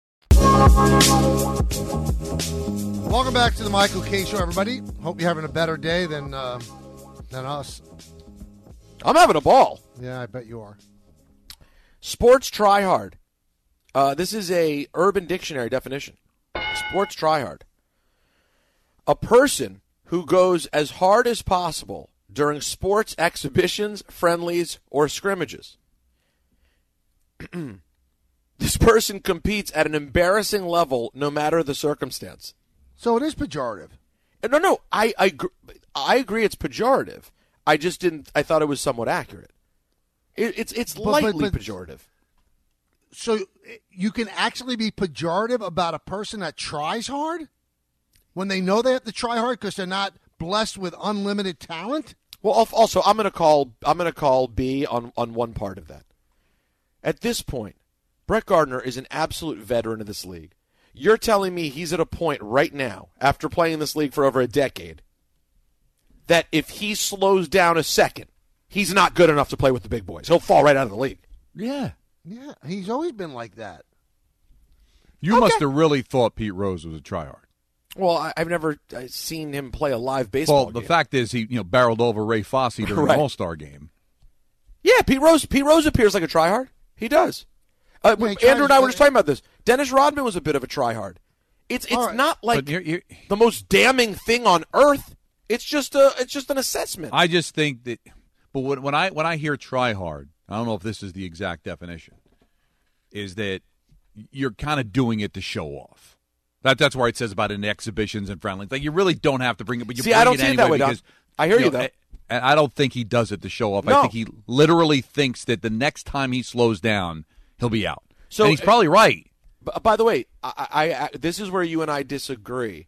Welcome back to the Michael K. Show, everybody. Hope you're having a better day than us. I'm having a ball. Yeah, I bet you are. Sports try hard. This is a Urban Dictionary definition. Sports try hard. A person who goes as hard as possible during sports exhibitions, friendlies, or scrimmages. This person competes at an embarrassing level no matter the circumstance. So it is pejorative. No, I agree it's pejorative. I thought it was somewhat accurate. It's lightly pejorative. So you can actually be pejorative about a person that tries hard when they know they have to try hard because they're not blessed with unlimited talent? Well, also I'm going to call B on one part of that. At this point, Brett Gardner is an absolute veteran of this league. You're telling me he's at a point right now, after playing in this league for over a decade, that if he slows down a second, he's not good enough to play with the big boys. He'll fall right out of the league. Yeah, he's always been like that. You must have really thought Pete Rose was a tryhard. Well, I've never seen him play a live baseball game. Well, the fact is he barreled over Ray Fosse during right. an All-Star game. Yeah, Pete Rose appears like a tryhard. He does. Andrew and I were just talking about this. Dennis Rodman was a bit of a tryhard. It's right. Not like the most damning thing on earth. It's just an assessment. I just think that, but when I hear tryhard, I don't know if this is the exact definition, is that you're kind of doing it to show off. That's where it says about in exhibitions and friendlies. Like you really don't have to bring it, but you bring I don't it see anyway it that way, because I hear you though. And I don't think he does it to show off. No. I think he literally thinks that the next time he slows down, he'll be out. So and he's probably right. By the way, I this is where you and I disagree.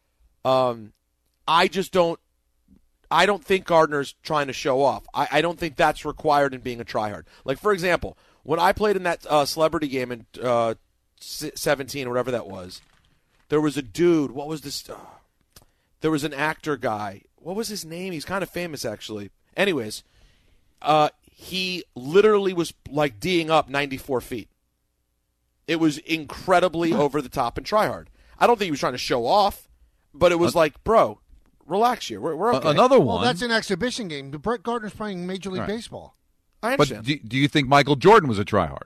I don't think Gardner's trying to show off. I don't think that's required in being a tryhard. Like, for example, when I played in that celebrity game in 17, whatever that was, there was a dude. What was this? There was an actor guy. What was his name? He's kind of famous, actually. Anyways, he literally was like D'ing up 94 feet. It was incredibly over the top and try hard. I don't think he was trying to show off, but it was like, bro, relax here. We're okay. Another one. Well, that's an exhibition game. Brett Gardner's playing Major League Baseball. I understand. But do you think Michael Jordan was a tryhard?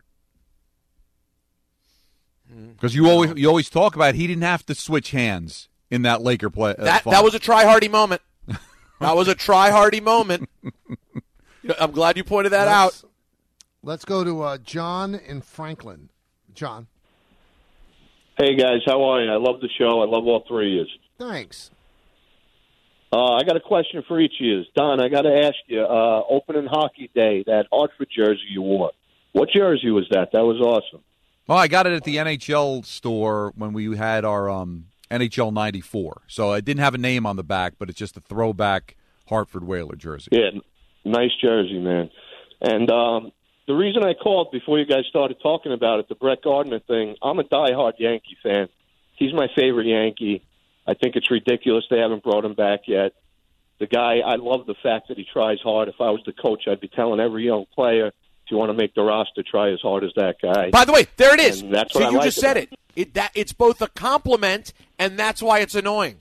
Because you always talk about he didn't have to switch hands in that Laker play. That was a try-hardy moment. That was a try-hardy moment. I'm glad you pointed that out. Let's go to John in Franklin. John. Hey, guys. How are you? I love the show. I love all three of you. Thanks. I got a question for each of you. Don, I got to ask you, opening hockey day, that Hartford jersey you wore, what jersey was that? That was awesome. Well, I got it at the NHL store when we had our NHL 94. So it didn't have a name on the back, but it's just a throwback Hartford Whaler jersey. Yeah, nice jersey, man. And the reason I called before you guys started talking about it, the Brett Gardner thing, I'm a diehard Yankee fan. He's my favorite Yankee. I think it's ridiculous they haven't brought him back yet. The guy, I love the fact that he tries hard. If I was the coach, I'd be telling every young player, if you want to make the roster, try as hard as that guy. By the way, there it is. And that's so what you I like just said about it. It's both a compliment, and that's why it's annoying.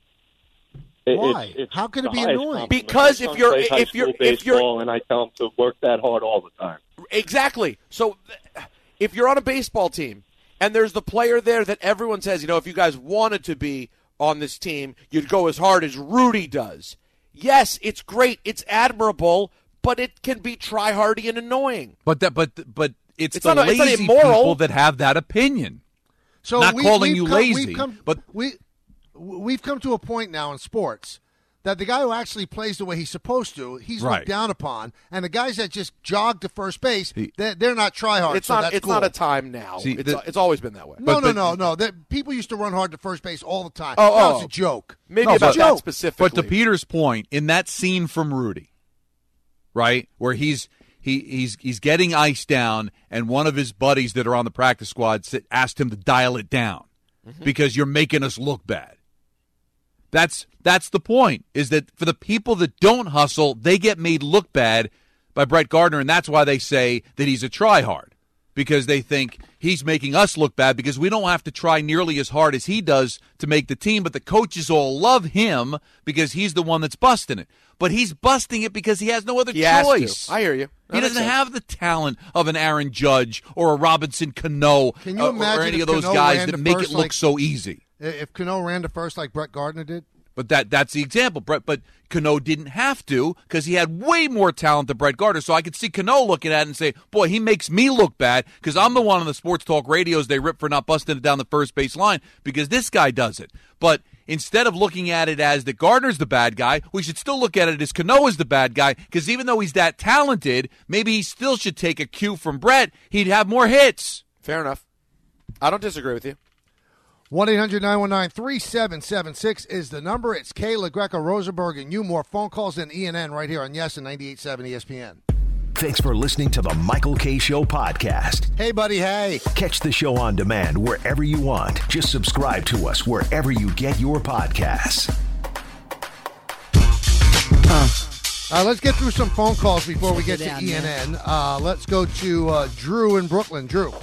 Why? How can it be annoying? Because if you're baseball, and I tell him to work that hard all the time. Exactly. So if you're on a baseball team and there's the player there that everyone says, if you guys wanted to be on this team, you'd go as hard as Rudy does. Yes, it's great. It's admirable, but it can be try-hardy and annoying. But it's not lazy immoral. people that have that opinion. So not calling you lazy, but we've come to a point now in sports that the guy who actually plays the way he's supposed to, he's looked down upon, and the guys that just jog to first base, they're not try-hard. It's not a time now. See, it's always been that way. No. People used to run hard to first base all the time. Oh, it's a joke. Maybe about that specifically. But to Peter's point, in that scene from Rudy, right, where he's getting iced down, and one of his buddies that are on the practice squad asked him to dial it down because you're making us look bad. That's the point, is that for the people that don't hustle, they get made look bad by Brett Gardner, and that's why they say that he's a tryhard, because they think he's making us look bad because we don't have to try nearly as hard as he does to make the team, but the coaches all love him because he's the one that's busting it. But he's busting it because he has no other choice. I hear you. He doesn't have the talent of an Aaron Judge or a Robinson Cano Can you imagine or any if of those Cano guys ran that to make first it look like- so easy. If Cano ran to first like Brett Gardner did? But that's the example, Brett. But Cano didn't have to because he had way more talent than Brett Gardner. So I could see Cano looking at it and say, boy, he makes me look bad because I'm the one on the sports talk radios they rip for not busting it down the first base line because this guy does it. But instead of looking at it as that Gardner's the bad guy, we should still look at it as Cano is the bad guy because even though he's that talented, maybe he still should take a cue from Brett. He'd have more hits. Fair enough. I don't disagree with you. 1-800-919-3776 is the number. It's Kayla Greco, Rosenberg, and you. More phone calls than ENN right here on Yes and 98.7 ESPN. Thanks for listening to the Michael K. Show podcast. Hey, buddy, hey. Catch the show on demand wherever you want. Just subscribe to us wherever you get your podcasts. Let's get through some phone calls before we get to ENN. Let's go to Drew in Brooklyn. Drew.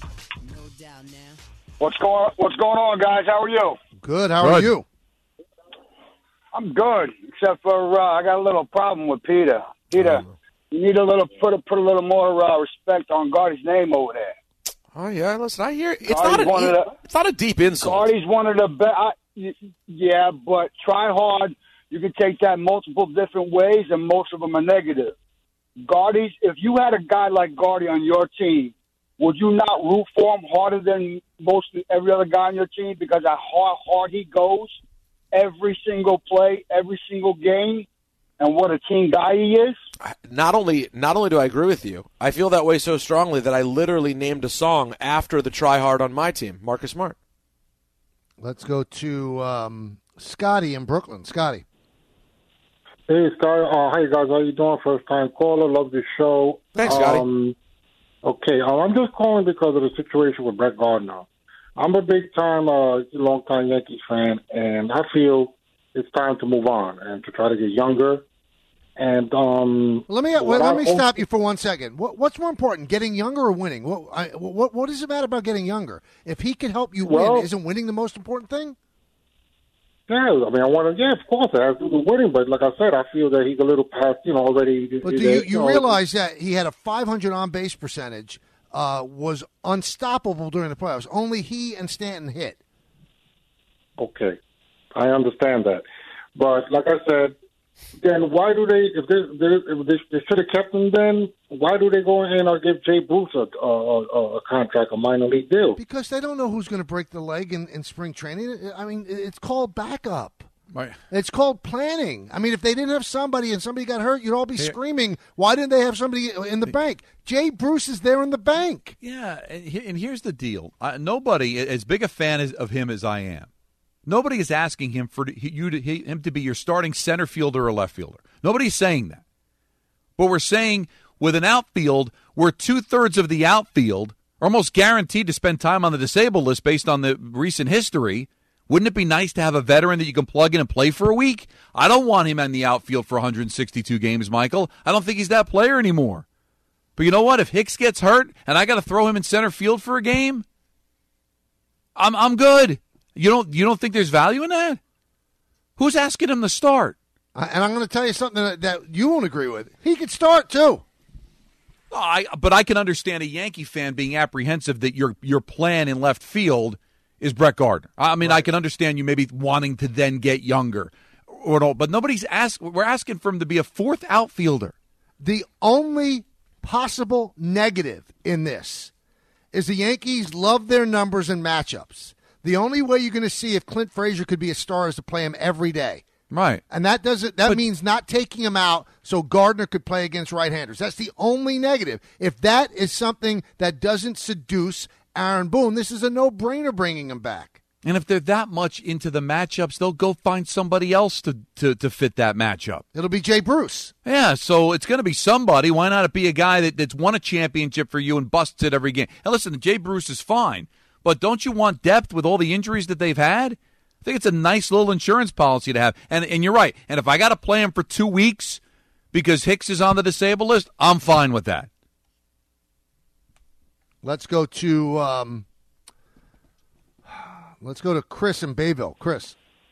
What's going on, guys? How are you? Good. How are you? I'm good, except for I got a little problem with Peter. Peter, you need put a little more respect on Gardy's name over there. Oh yeah, listen, I hear it's not a deep insult. Gardy's one of the best. Yeah, but try hard. You can take that multiple different ways, and most of them are negative. Gardy's. If you had a guy like Gardy on your team, would you not root for him harder than most every other guy on your team because of how hard he goes every single play, every single game, and what a team guy he is? Not only do I agree with you, I feel that way so strongly that I literally named a song after the tryhard on my team, Marcus Smart. Let's go to Scotty in Brooklyn. Scotty. Hey, Scotty. Hey, guys. How you doing? First time caller. Love the show. Thanks, Scotty. Okay, I'm just calling because of the situation with Brett Gardner. I'm a big-time, long-time Yankees fan, and I feel it's time to move on and to try to get younger. And let me stop you for 1 second. What's more important, getting younger or winning? What does it matter about getting younger? If he can help you win, isn't winning the most important thing? Yeah, I mean, of course, it has to do with winning. But like I said, I feel that he's a little past, already. But do you realize that he had a 500 on-base percentage, was unstoppable during the playoffs? Only he and Stanton hit. Okay, I understand that. But like I said, then why do they, if they should have kept him then, why do they go in and give Jay Bruce a contract, a minor league deal? Because they don't know who's going to break the leg in spring training. I mean, it's called backup. Right. It's called planning. I mean, if they didn't have somebody and somebody got hurt, you'd all be screaming, why didn't they have somebody in the bank? Jay Bruce is there in the bank. Yeah, and here's the deal. Nobody, as big a fan of him as I am, nobody is asking him for him to be your starting center fielder or left fielder. Nobody's saying that. But we're saying with an outfield where 2/3 of the outfield are almost guaranteed to spend time on the disabled list based on the recent history, wouldn't it be nice to have a veteran that you can plug in and play for a week? I don't want him in the outfield for 162 games, Michael. I don't think he's that player anymore. But you know what? If Hicks gets hurt and I got to throw him in center field for a game, I'm good. You don't think there's value in that? Who's asking him to start? And I'm going to tell you something that you won't agree with. He could start too. But I can understand a Yankee fan being apprehensive that your plan in left field is Brett Gardner. I mean, right. I can understand you maybe wanting to then get younger, but nobody's asking. We're asking for him to be a fourth outfielder. The only possible negative in this is the Yankees love their numbers and matchups. The only way you're going to see if Clint Frazier could be a star is to play him every day. Right. And that means not taking him out so Gardner could play against right-handers. That's the only negative. If that is something that doesn't seduce Aaron Boone, this is a no-brainer bringing him back. And if they're that much into the matchups, they'll go find somebody else to fit that matchup. It'll be Jay Bruce. Yeah, so it's going to be somebody. Why not it be a guy that's won a championship for you and busts it every game? And listen, Jay Bruce is fine, but don't you want depth with all the injuries that they've had? I think it's a nice little insurance policy to have. And you're right. And if I got to play him for 2 weeks because Hicks is on the disabled list, I'm fine with that. Let's go to Chris in Bayville. Chris.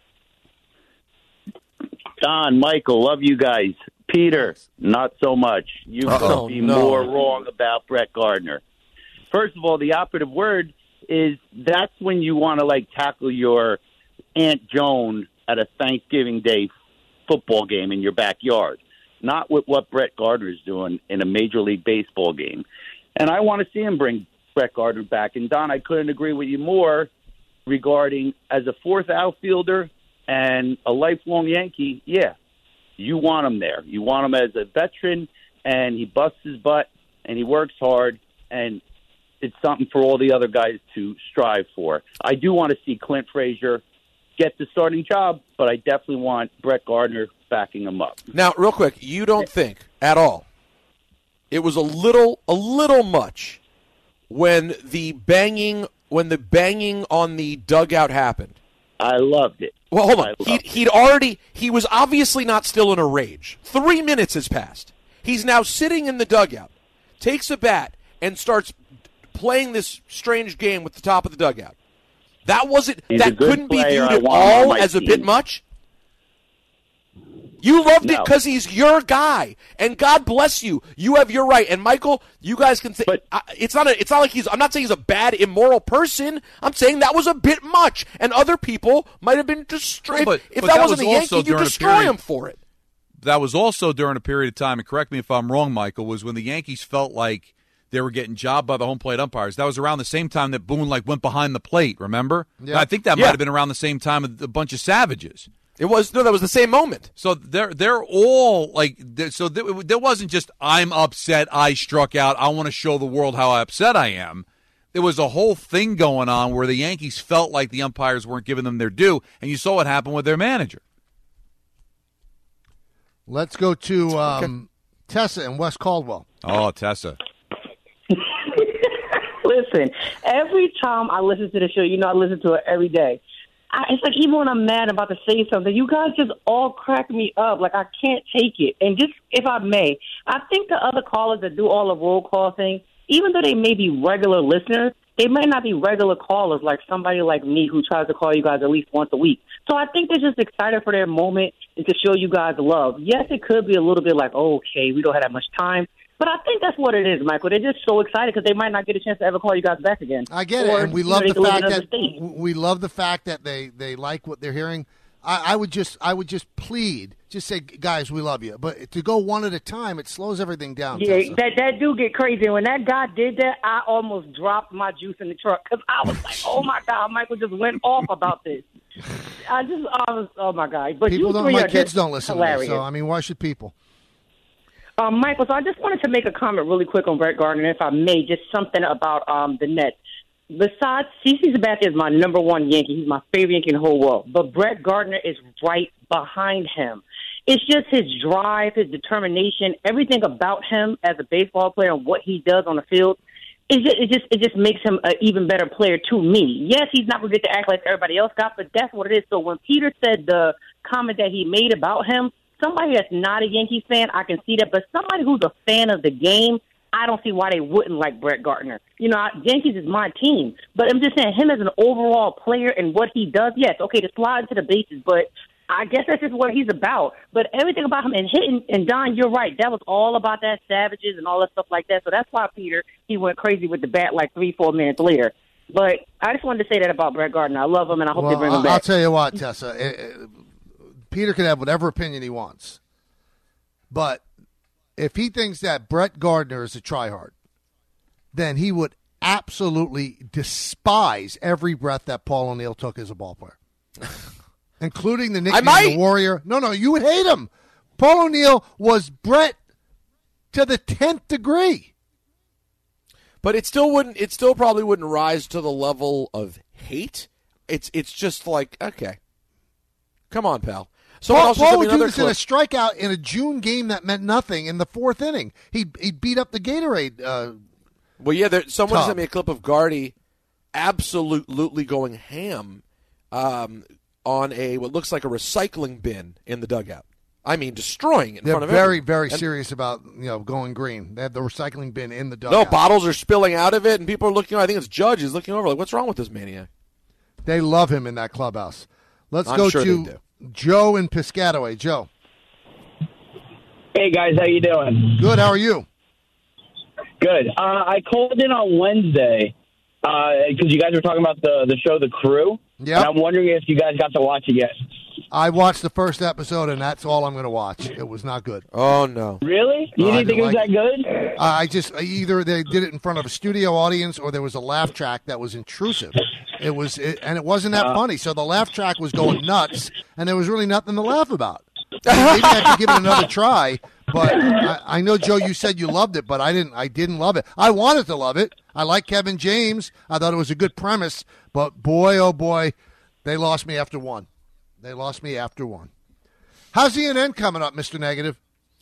Don, Michael, love you guys. Peter, not so much. You could be more wrong about Brett Gardner. First of all, the operative word is that's when you want to tackle your Aunt Joan at a Thanksgiving Day football game in your backyard, not with what Brett Gardner is doing in a Major League Baseball game. And I want to see him bring Brett Gardner back. And, Don, I couldn't agree with you more regarding as a fourth outfielder and a lifelong Yankee, yeah, you want him there. You want him as a veteran, and he busts his butt, and he works hard, and it's something for all the other guys to strive for. I do want to see Clint Frazier get the starting job, but I definitely want Brett Gardner backing him up. Now, real quick, you don't think at all it was a little much when the banging on the dugout happened? I loved it. Well, hold on. He was obviously not still in a rage. 3 minutes has passed. He's now sitting in the dugout, takes a bat, and starts playing this strange game with the top of the dugout. That couldn't be viewed at all as a bit much. You loved it because he's your guy, and God bless you. You have your right, and Michael, you guys can say it's not like I'm not saying he's a bad, immoral person. I'm saying that was a bit much, and other people might have been destroyed. If that wasn't a Yankee, you destroy him for it. That was also during a period of time, and correct me if I'm wrong, Michael, was when the Yankees felt like they were getting jobbed by the home plate umpires. That was around the same time that Boone went behind the plate. Remember? Yeah. I think that might have been around the same time with a bunch of savages. That was the same moment. So they're all there wasn't just I'm upset, I struck out, I want to show the world how upset I am. There was a whole thing going on where the Yankees felt like the umpires weren't giving them their due, and you saw what happened with their manager. Let's go to Tessa in West Caldwell. Oh, Tessa. Listen, every time I listen to the show, I listen to it every day. It's like even when I'm mad about to say something, you guys just all crack me up. Like, I can't take it. And just, if I may, I think the other callers that do all the roll call thing, even though they may be regular listeners, they might not be regular callers like somebody like me who tries to call you guys at least once a week. So I think they're just excited for their moment and to show you guys love. Yes, it could be a little bit like, oh, okay, we don't have that much time. But I think that's what it is, Michael. They're just so excited because they might not get a chance to ever call you guys back again. I get it, and we love the fact that they like what they're hearing. I would just plead, just say, guys, we love you. But to go one at a time, it slows everything down. Yeah, Tessa. that do get crazy. When that guy did that, I almost dropped my juice in the truck because I was like, oh my God, Michael just went off about this. I was, oh my God. But my kids don't listen hilarious. to me, so I mean, why should people? Michael, so I just wanted to make a comment really quick on Brett Gardner, if I may, just something about the Nets. Besides, CeCe Sabathia is my number one Yankee. He's my favorite Yankee in the whole world. But Brett Gardner is right behind him. It's just his drive, his determination, everything about him as a baseball player and what he does on the field. It just makes him an even better player to me. Yes, he's not going to get to act like everybody else got, but that's what it is. So when Peter said the comment that he made about him, somebody that's not a Yankees fan, I can see that. But somebody who's a fan of the game, I don't see why they wouldn't like Brett Gardner. Yankees is my team. But I'm just saying, him as an overall player and what he does, yes, okay, to slide into the bases, but I guess that's just what he's about. But everything about him and hitting, and Don, you're right, that was all about that Savages and all that stuff like that. So that's why, Peter, he went crazy with the bat like 3-4 minutes later. But I just wanted to say that about Brett Gardner. I love him, and I hope they bring him back. I'll tell you what, Tessa. Peter can have whatever opinion he wants. But if he thinks that Brett Gardner is a tryhard, then he would absolutely despise every breath that Paul O'Neill took as a ball player, including the nickname the Warrior. No, you would hate him. Paul O'Neill was Brett to the 10th degree. But it still probably wouldn't rise to the level of hate. It's just like, okay, come on, pal. Paul would do this in a strikeout in a June game that meant nothing in the 4th inning. He beat up the Gatorade. Someone sent me a clip of Gardy absolutely going ham on what looks like a recycling bin in the dugout. I mean, destroying it in front of everyone. They're very, very serious about going green. They have the recycling bin in the dugout. No, bottles are spilling out of it, and people are looking. I think it's Judge is looking over like, what's wrong with this maniac? They love him in that clubhouse. Let's go to Joe in Piscataway. Joe. Hey, guys. How you doing? Good. How are you? Good. I called in on Wednesday because you guys were talking about the show The Crew. Yeah. And I'm wondering if you guys got to watch it yet. I watched the first episode, and that's all I'm going to watch. It was not good. Oh, no. Really? You didn't think it was that good? Either they did it in front of a studio audience or there was a laugh track that was intrusive. And it wasn't that funny. So the laugh track was going nuts, and there was really nothing to laugh about. Maybe I could give it another try, but I know, Joe, you said you loved it, but I didn't love it. I wanted to love it. I like Kevin James. I thought it was a good premise, but boy, oh boy, they lost me after one. How's ENN coming up, Mr. Negative?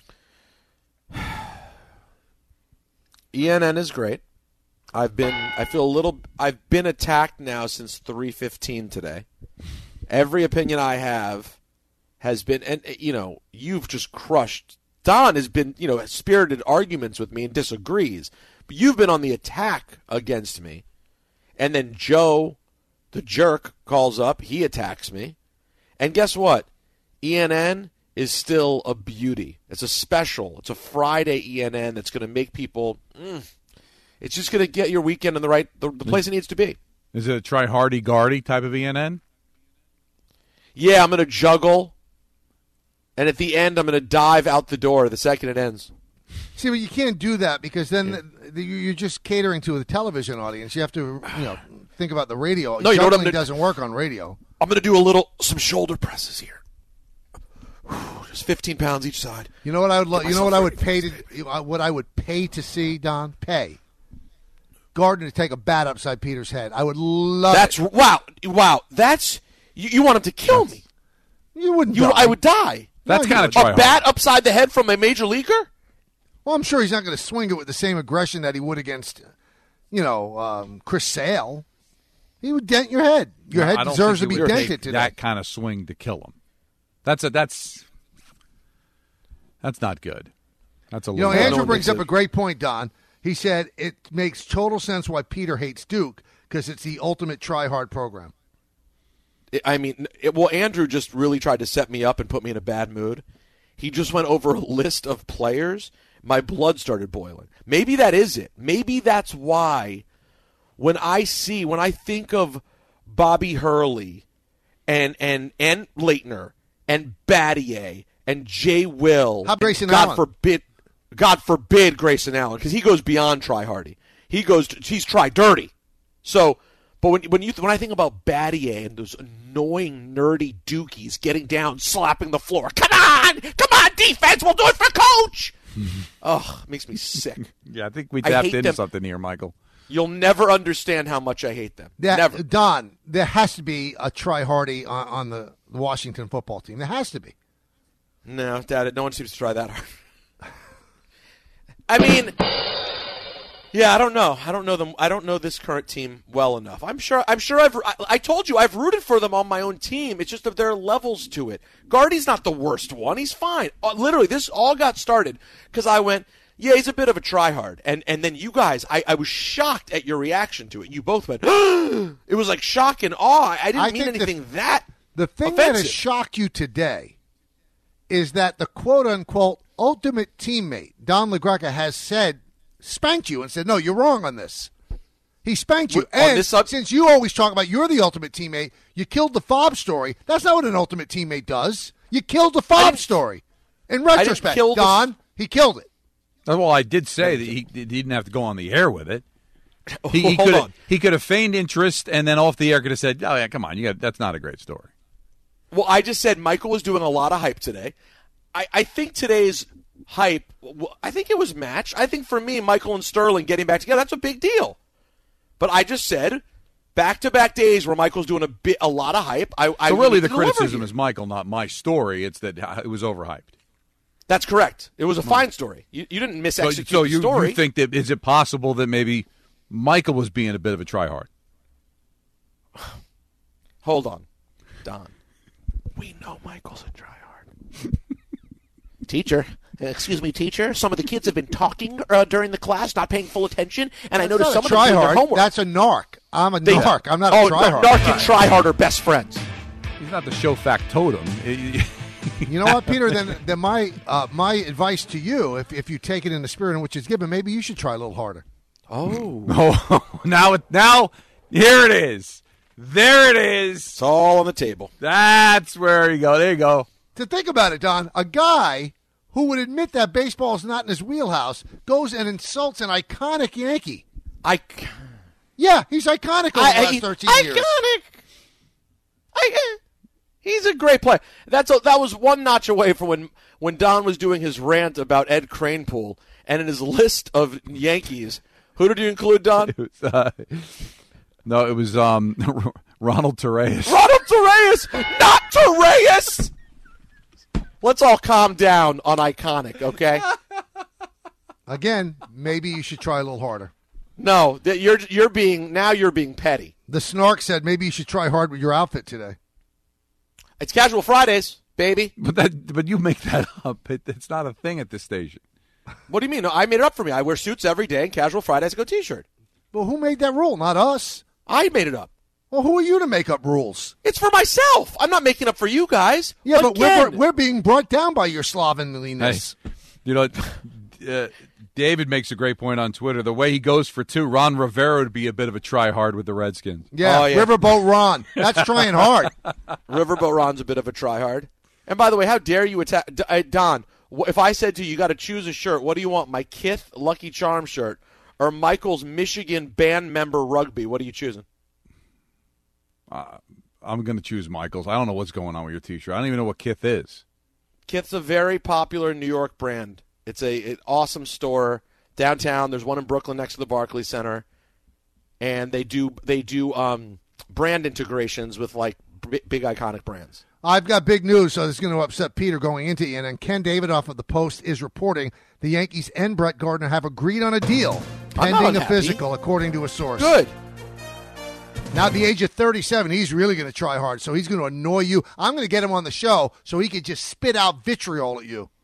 ENN is great. I've been attacked now since 3:15 today. Every opinion I have has been, and you've just crushed. Don has been, spirited arguments with me and disagrees, but you've been on the attack against me. And then Joe, the jerk, calls up. He attacks me. And guess what? ENN is still a beauty. It's a special. It's a Friday ENN that's going to make people. It's just going to get your weekend in the place it needs to be. Is it a try-hardy-gardy type of ENN? Yeah, I'm going to juggle. And at the end, I'm going to dive out the door the second it ends. See, but you can't do that because then you're just catering to the television audience. You have to, think about the radio. No, juggling doesn't work on radio. I'm going to do some shoulder presses here. Just 15 pounds each side. You know what I would love? You know what I would pay to see, Don? Pay Gardner to take a bat upside Peter's head. I would love. Wow. That's you want him to kill me? You wouldn't. I would die. That's kind of try a bat upside the head from a major leaguer. Well, I'm sure he's not going to swing it with the same aggression that he would against, Chris Sale, he would dent your head. Your head deserves to be dented today. That kind of swing to kill him. That's not good. That's a little. Andrew brings up a great point, Don. He said it makes total sense why Peter hates Duke because it's the ultimate try-hard program. Andrew just really tried to set me up and put me in a bad mood. He just went over a list of players. My blood started boiling. Maybe that is it. Maybe that's why when I think of Bobby Hurley and Leitner and Battier and Jay Will, how Grayson Allen? God forbid Grayson Allen, because he goes beyond try hardy. He's try dirty. So, but when I think about Battier and those annoying nerdy dookies getting down, slapping the floor, come on, defense, we'll do it for coach. It makes me sick. Yeah, I think we tapped into something here, Michael. You'll never understand how much I hate them. Never. Don, there has to be a try-hardy on the Washington football team. There has to be. No, Dad, no one seems to try that hard. I mean, yeah, I don't know. I don't know them. I don't know this current team well enough. I told you I've rooted for them on my own team. It's just that there are levels to it. Gardy's not the worst one. He's fine. Literally, this all got started because I went, yeah, he's a bit of a tryhard. And then you guys, I was shocked at your reaction to it. You both went, it was like shock and awe. I didn't mean anything that the thing offensive. That has shocked you today is that the quote-unquote ultimate teammate, Don LaGreca, has spanked you and said, no, you're wrong on this. He spanked you. And since you always talk about you're the ultimate teammate, you killed the fob story. That's not what an ultimate teammate does. You killed the fob story. In retrospect, Don, he killed it. Well, I did say that he didn't have to go on the air with it. He could have feigned interest and then off the air could have said, oh, yeah, come on, that's not a great story. Well, I just said Michael was doing a lot of hype today. I think today's hype, I think it was matched. I think for me, Michael and Sterling getting back together, that's a big deal. But I just said back-to-back days where Michael's doing a lot of hype. So really the criticism is Michael, not my story. It's that it was overhyped. That's correct. It was a fine story. You didn't mis-execute the story. So you think that is it possible that maybe Michael was being a bit of a tryhard? Hold on, Don. We know Michael's a tryhard. Teacher, excuse me, teacher. Some of the kids have been talking during the class, not paying full attention, and I noticed some of them doing their homework. That's a narc. I'm a narc. I'm not a tryhard. Narc and tryhard are best friends. He's not the show factotum. You know what, Peter? Then my advice to you, if you take it in the spirit in which it's given, maybe you should try a little harder. Now here it is. There it is. It's all on the table. That's where you go. There you go. To think about it, Don, a guy who would admit that baseball is not in his wheelhouse goes and insults an iconic Yankee. Yeah, he's iconic over the last 13 years. Iconic. He's a great player. That was one notch away from when Don was doing his rant about Ed Kranepool, and in his list of Yankees, who did you include, Don? It was Ronald Torreyes. Ronald Torreyes, not Torreyes. Let's all calm down on iconic, okay? Again, maybe you should try a little harder. No, you're being petty. The snark said maybe you should try hard with your outfit today. It's Casual Fridays, baby. But you make that up. It's not a thing at this station. What do you mean? No, I made it up for me. I wear suits every day, and Casual Fridays I go T-shirt. Well, who made that rule? Not us. I made it up. Well, who are you to make up rules? It's for myself. I'm not making up for you guys. Yeah, but we're being brought down by your slovenliness. Hey, you know, David makes a great point on Twitter. The way he goes for two, Ron Rivera would be a bit of a try-hard with the Redskins. Yeah, Riverboat Ron. That's trying hard. Riverboat Ron's a bit of a try-hard. And by the way, how dare you attack Don? If I said to you, you got to choose a shirt, what do you want? My Kith Lucky Charm shirt or Michael's Michigan band member rugby? What are you choosing? I'm going to choose Michael's. I don't know what's going on with your T-shirt. I don't even know what Kith is. Kith's a very popular New York brand. It's an awesome store downtown. There's one in Brooklyn next to the Barclays Center, and they do brand integrations with like big iconic brands. I've got big news, so this is going to upset Peter going into it. And Ken Davidoff of the Post is reporting the Yankees and Brett Gardner have agreed on a deal pending a physical, according to a source. Good. Now, at the age of 37, he's really going to try hard, so he's going to annoy you. I'm going to get him on the show so he could just spit out vitriol at you.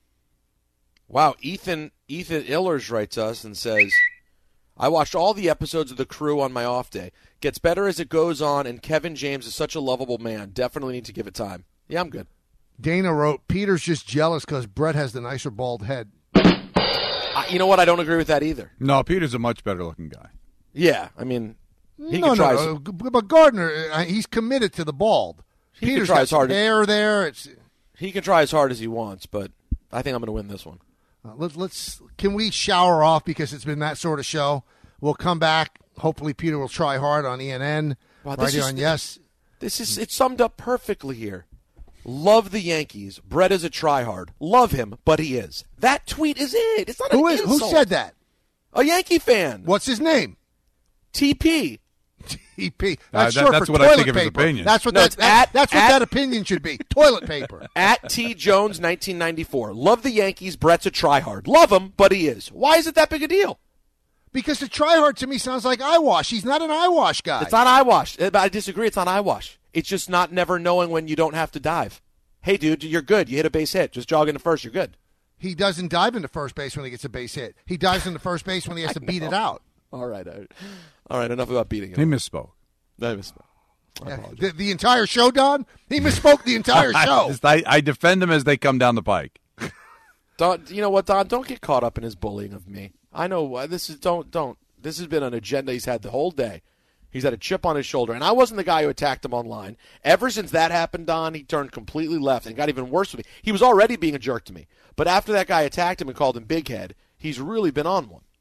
Wow, Ethan Illers writes us and says, I watched all the episodes of The Crew on my off day. Gets better as it goes on, and Kevin James is such a lovable man. Definitely need to give it time. Yeah, I'm good. Dana wrote, Peter's just jealous because Brett has the nicer bald head. You know what? I don't agree with that either. No, Peter's a much better-looking guy. Yeah, I mean, he No, can try. no, but Gardner, he's committed to the bald. He Peter's can try got as hard some hair there. He can try as hard as he wants, but I think I'm going to win this one. Can we shower off because it's been that sort of show? We'll come back. Hopefully, Peter will try hard on ENN. Wow, right here on Yes. It's summed up perfectly here. Love the Yankees. Brett is a tryhard. Love him, but he is. That tweet is it. It's not an insult. Who said that? A Yankee fan. What's his name? TP. TP. That's short that's for what toilet I think of his paper. opinion. That's what No, that's what that opinion should be. Toilet paper. At T Jones 1994. Love the Yankees. Brett's a tryhard. Love him, but he is. Why is it that big a deal? Because the tryhard to me sounds like eyewash. He's not an eyewash guy. It's not eyewash. I disagree. It's not eyewash. It's just not never knowing when you don't have to dive. Hey, dude, you're good. You hit a base hit. Just jog into first. You're good. He doesn't dive into first base when he gets a base hit. He dives into first base when he has to beat it out. All right. Enough about beating it. He misspoke. I misspoke. The entire show, Don? He misspoke the entire show. I defend him as they come down the pike. Don, you know what, Don? Don't get caught up in his bullying of me. I know this is don't. This has been an agenda he's had the whole day. He's had a chip on his shoulder, and I wasn't the guy who attacked him online. Ever since that happened, Don, he turned completely left and got even worse with me. He was already being a jerk to me, but after that guy attacked him and called him Big Head, he's really been on one.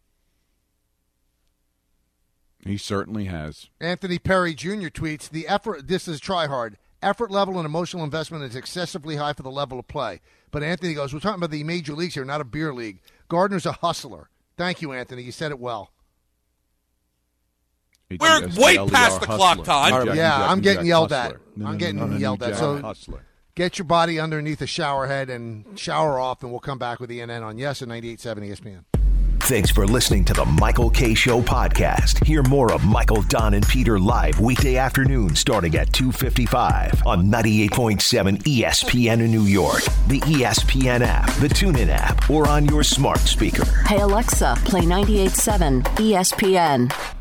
He certainly has. Anthony Perry Jr. tweets, this is try hard. Effort level and emotional investment is excessively high for the level of play. But Anthony goes, we're talking about the major leagues here, not a beer league. Gardner's a hustler. Thank you, Anthony. You said it well. We're way past the clock, Todd. Yeah, I'm getting yelled at. I'm getting yelled at. So get your body underneath a shower head and shower off, and we'll come back with ENN on Yes at 98.7 ESPN. Thanks for listening to the Michael K. Show podcast. Hear more of Michael, Don, and Peter live weekday afternoon starting at 2:55 on 98.7 ESPN in New York, the ESPN app, the TuneIn app, or on your smart speaker. Hey, Alexa, play 98.7 ESPN.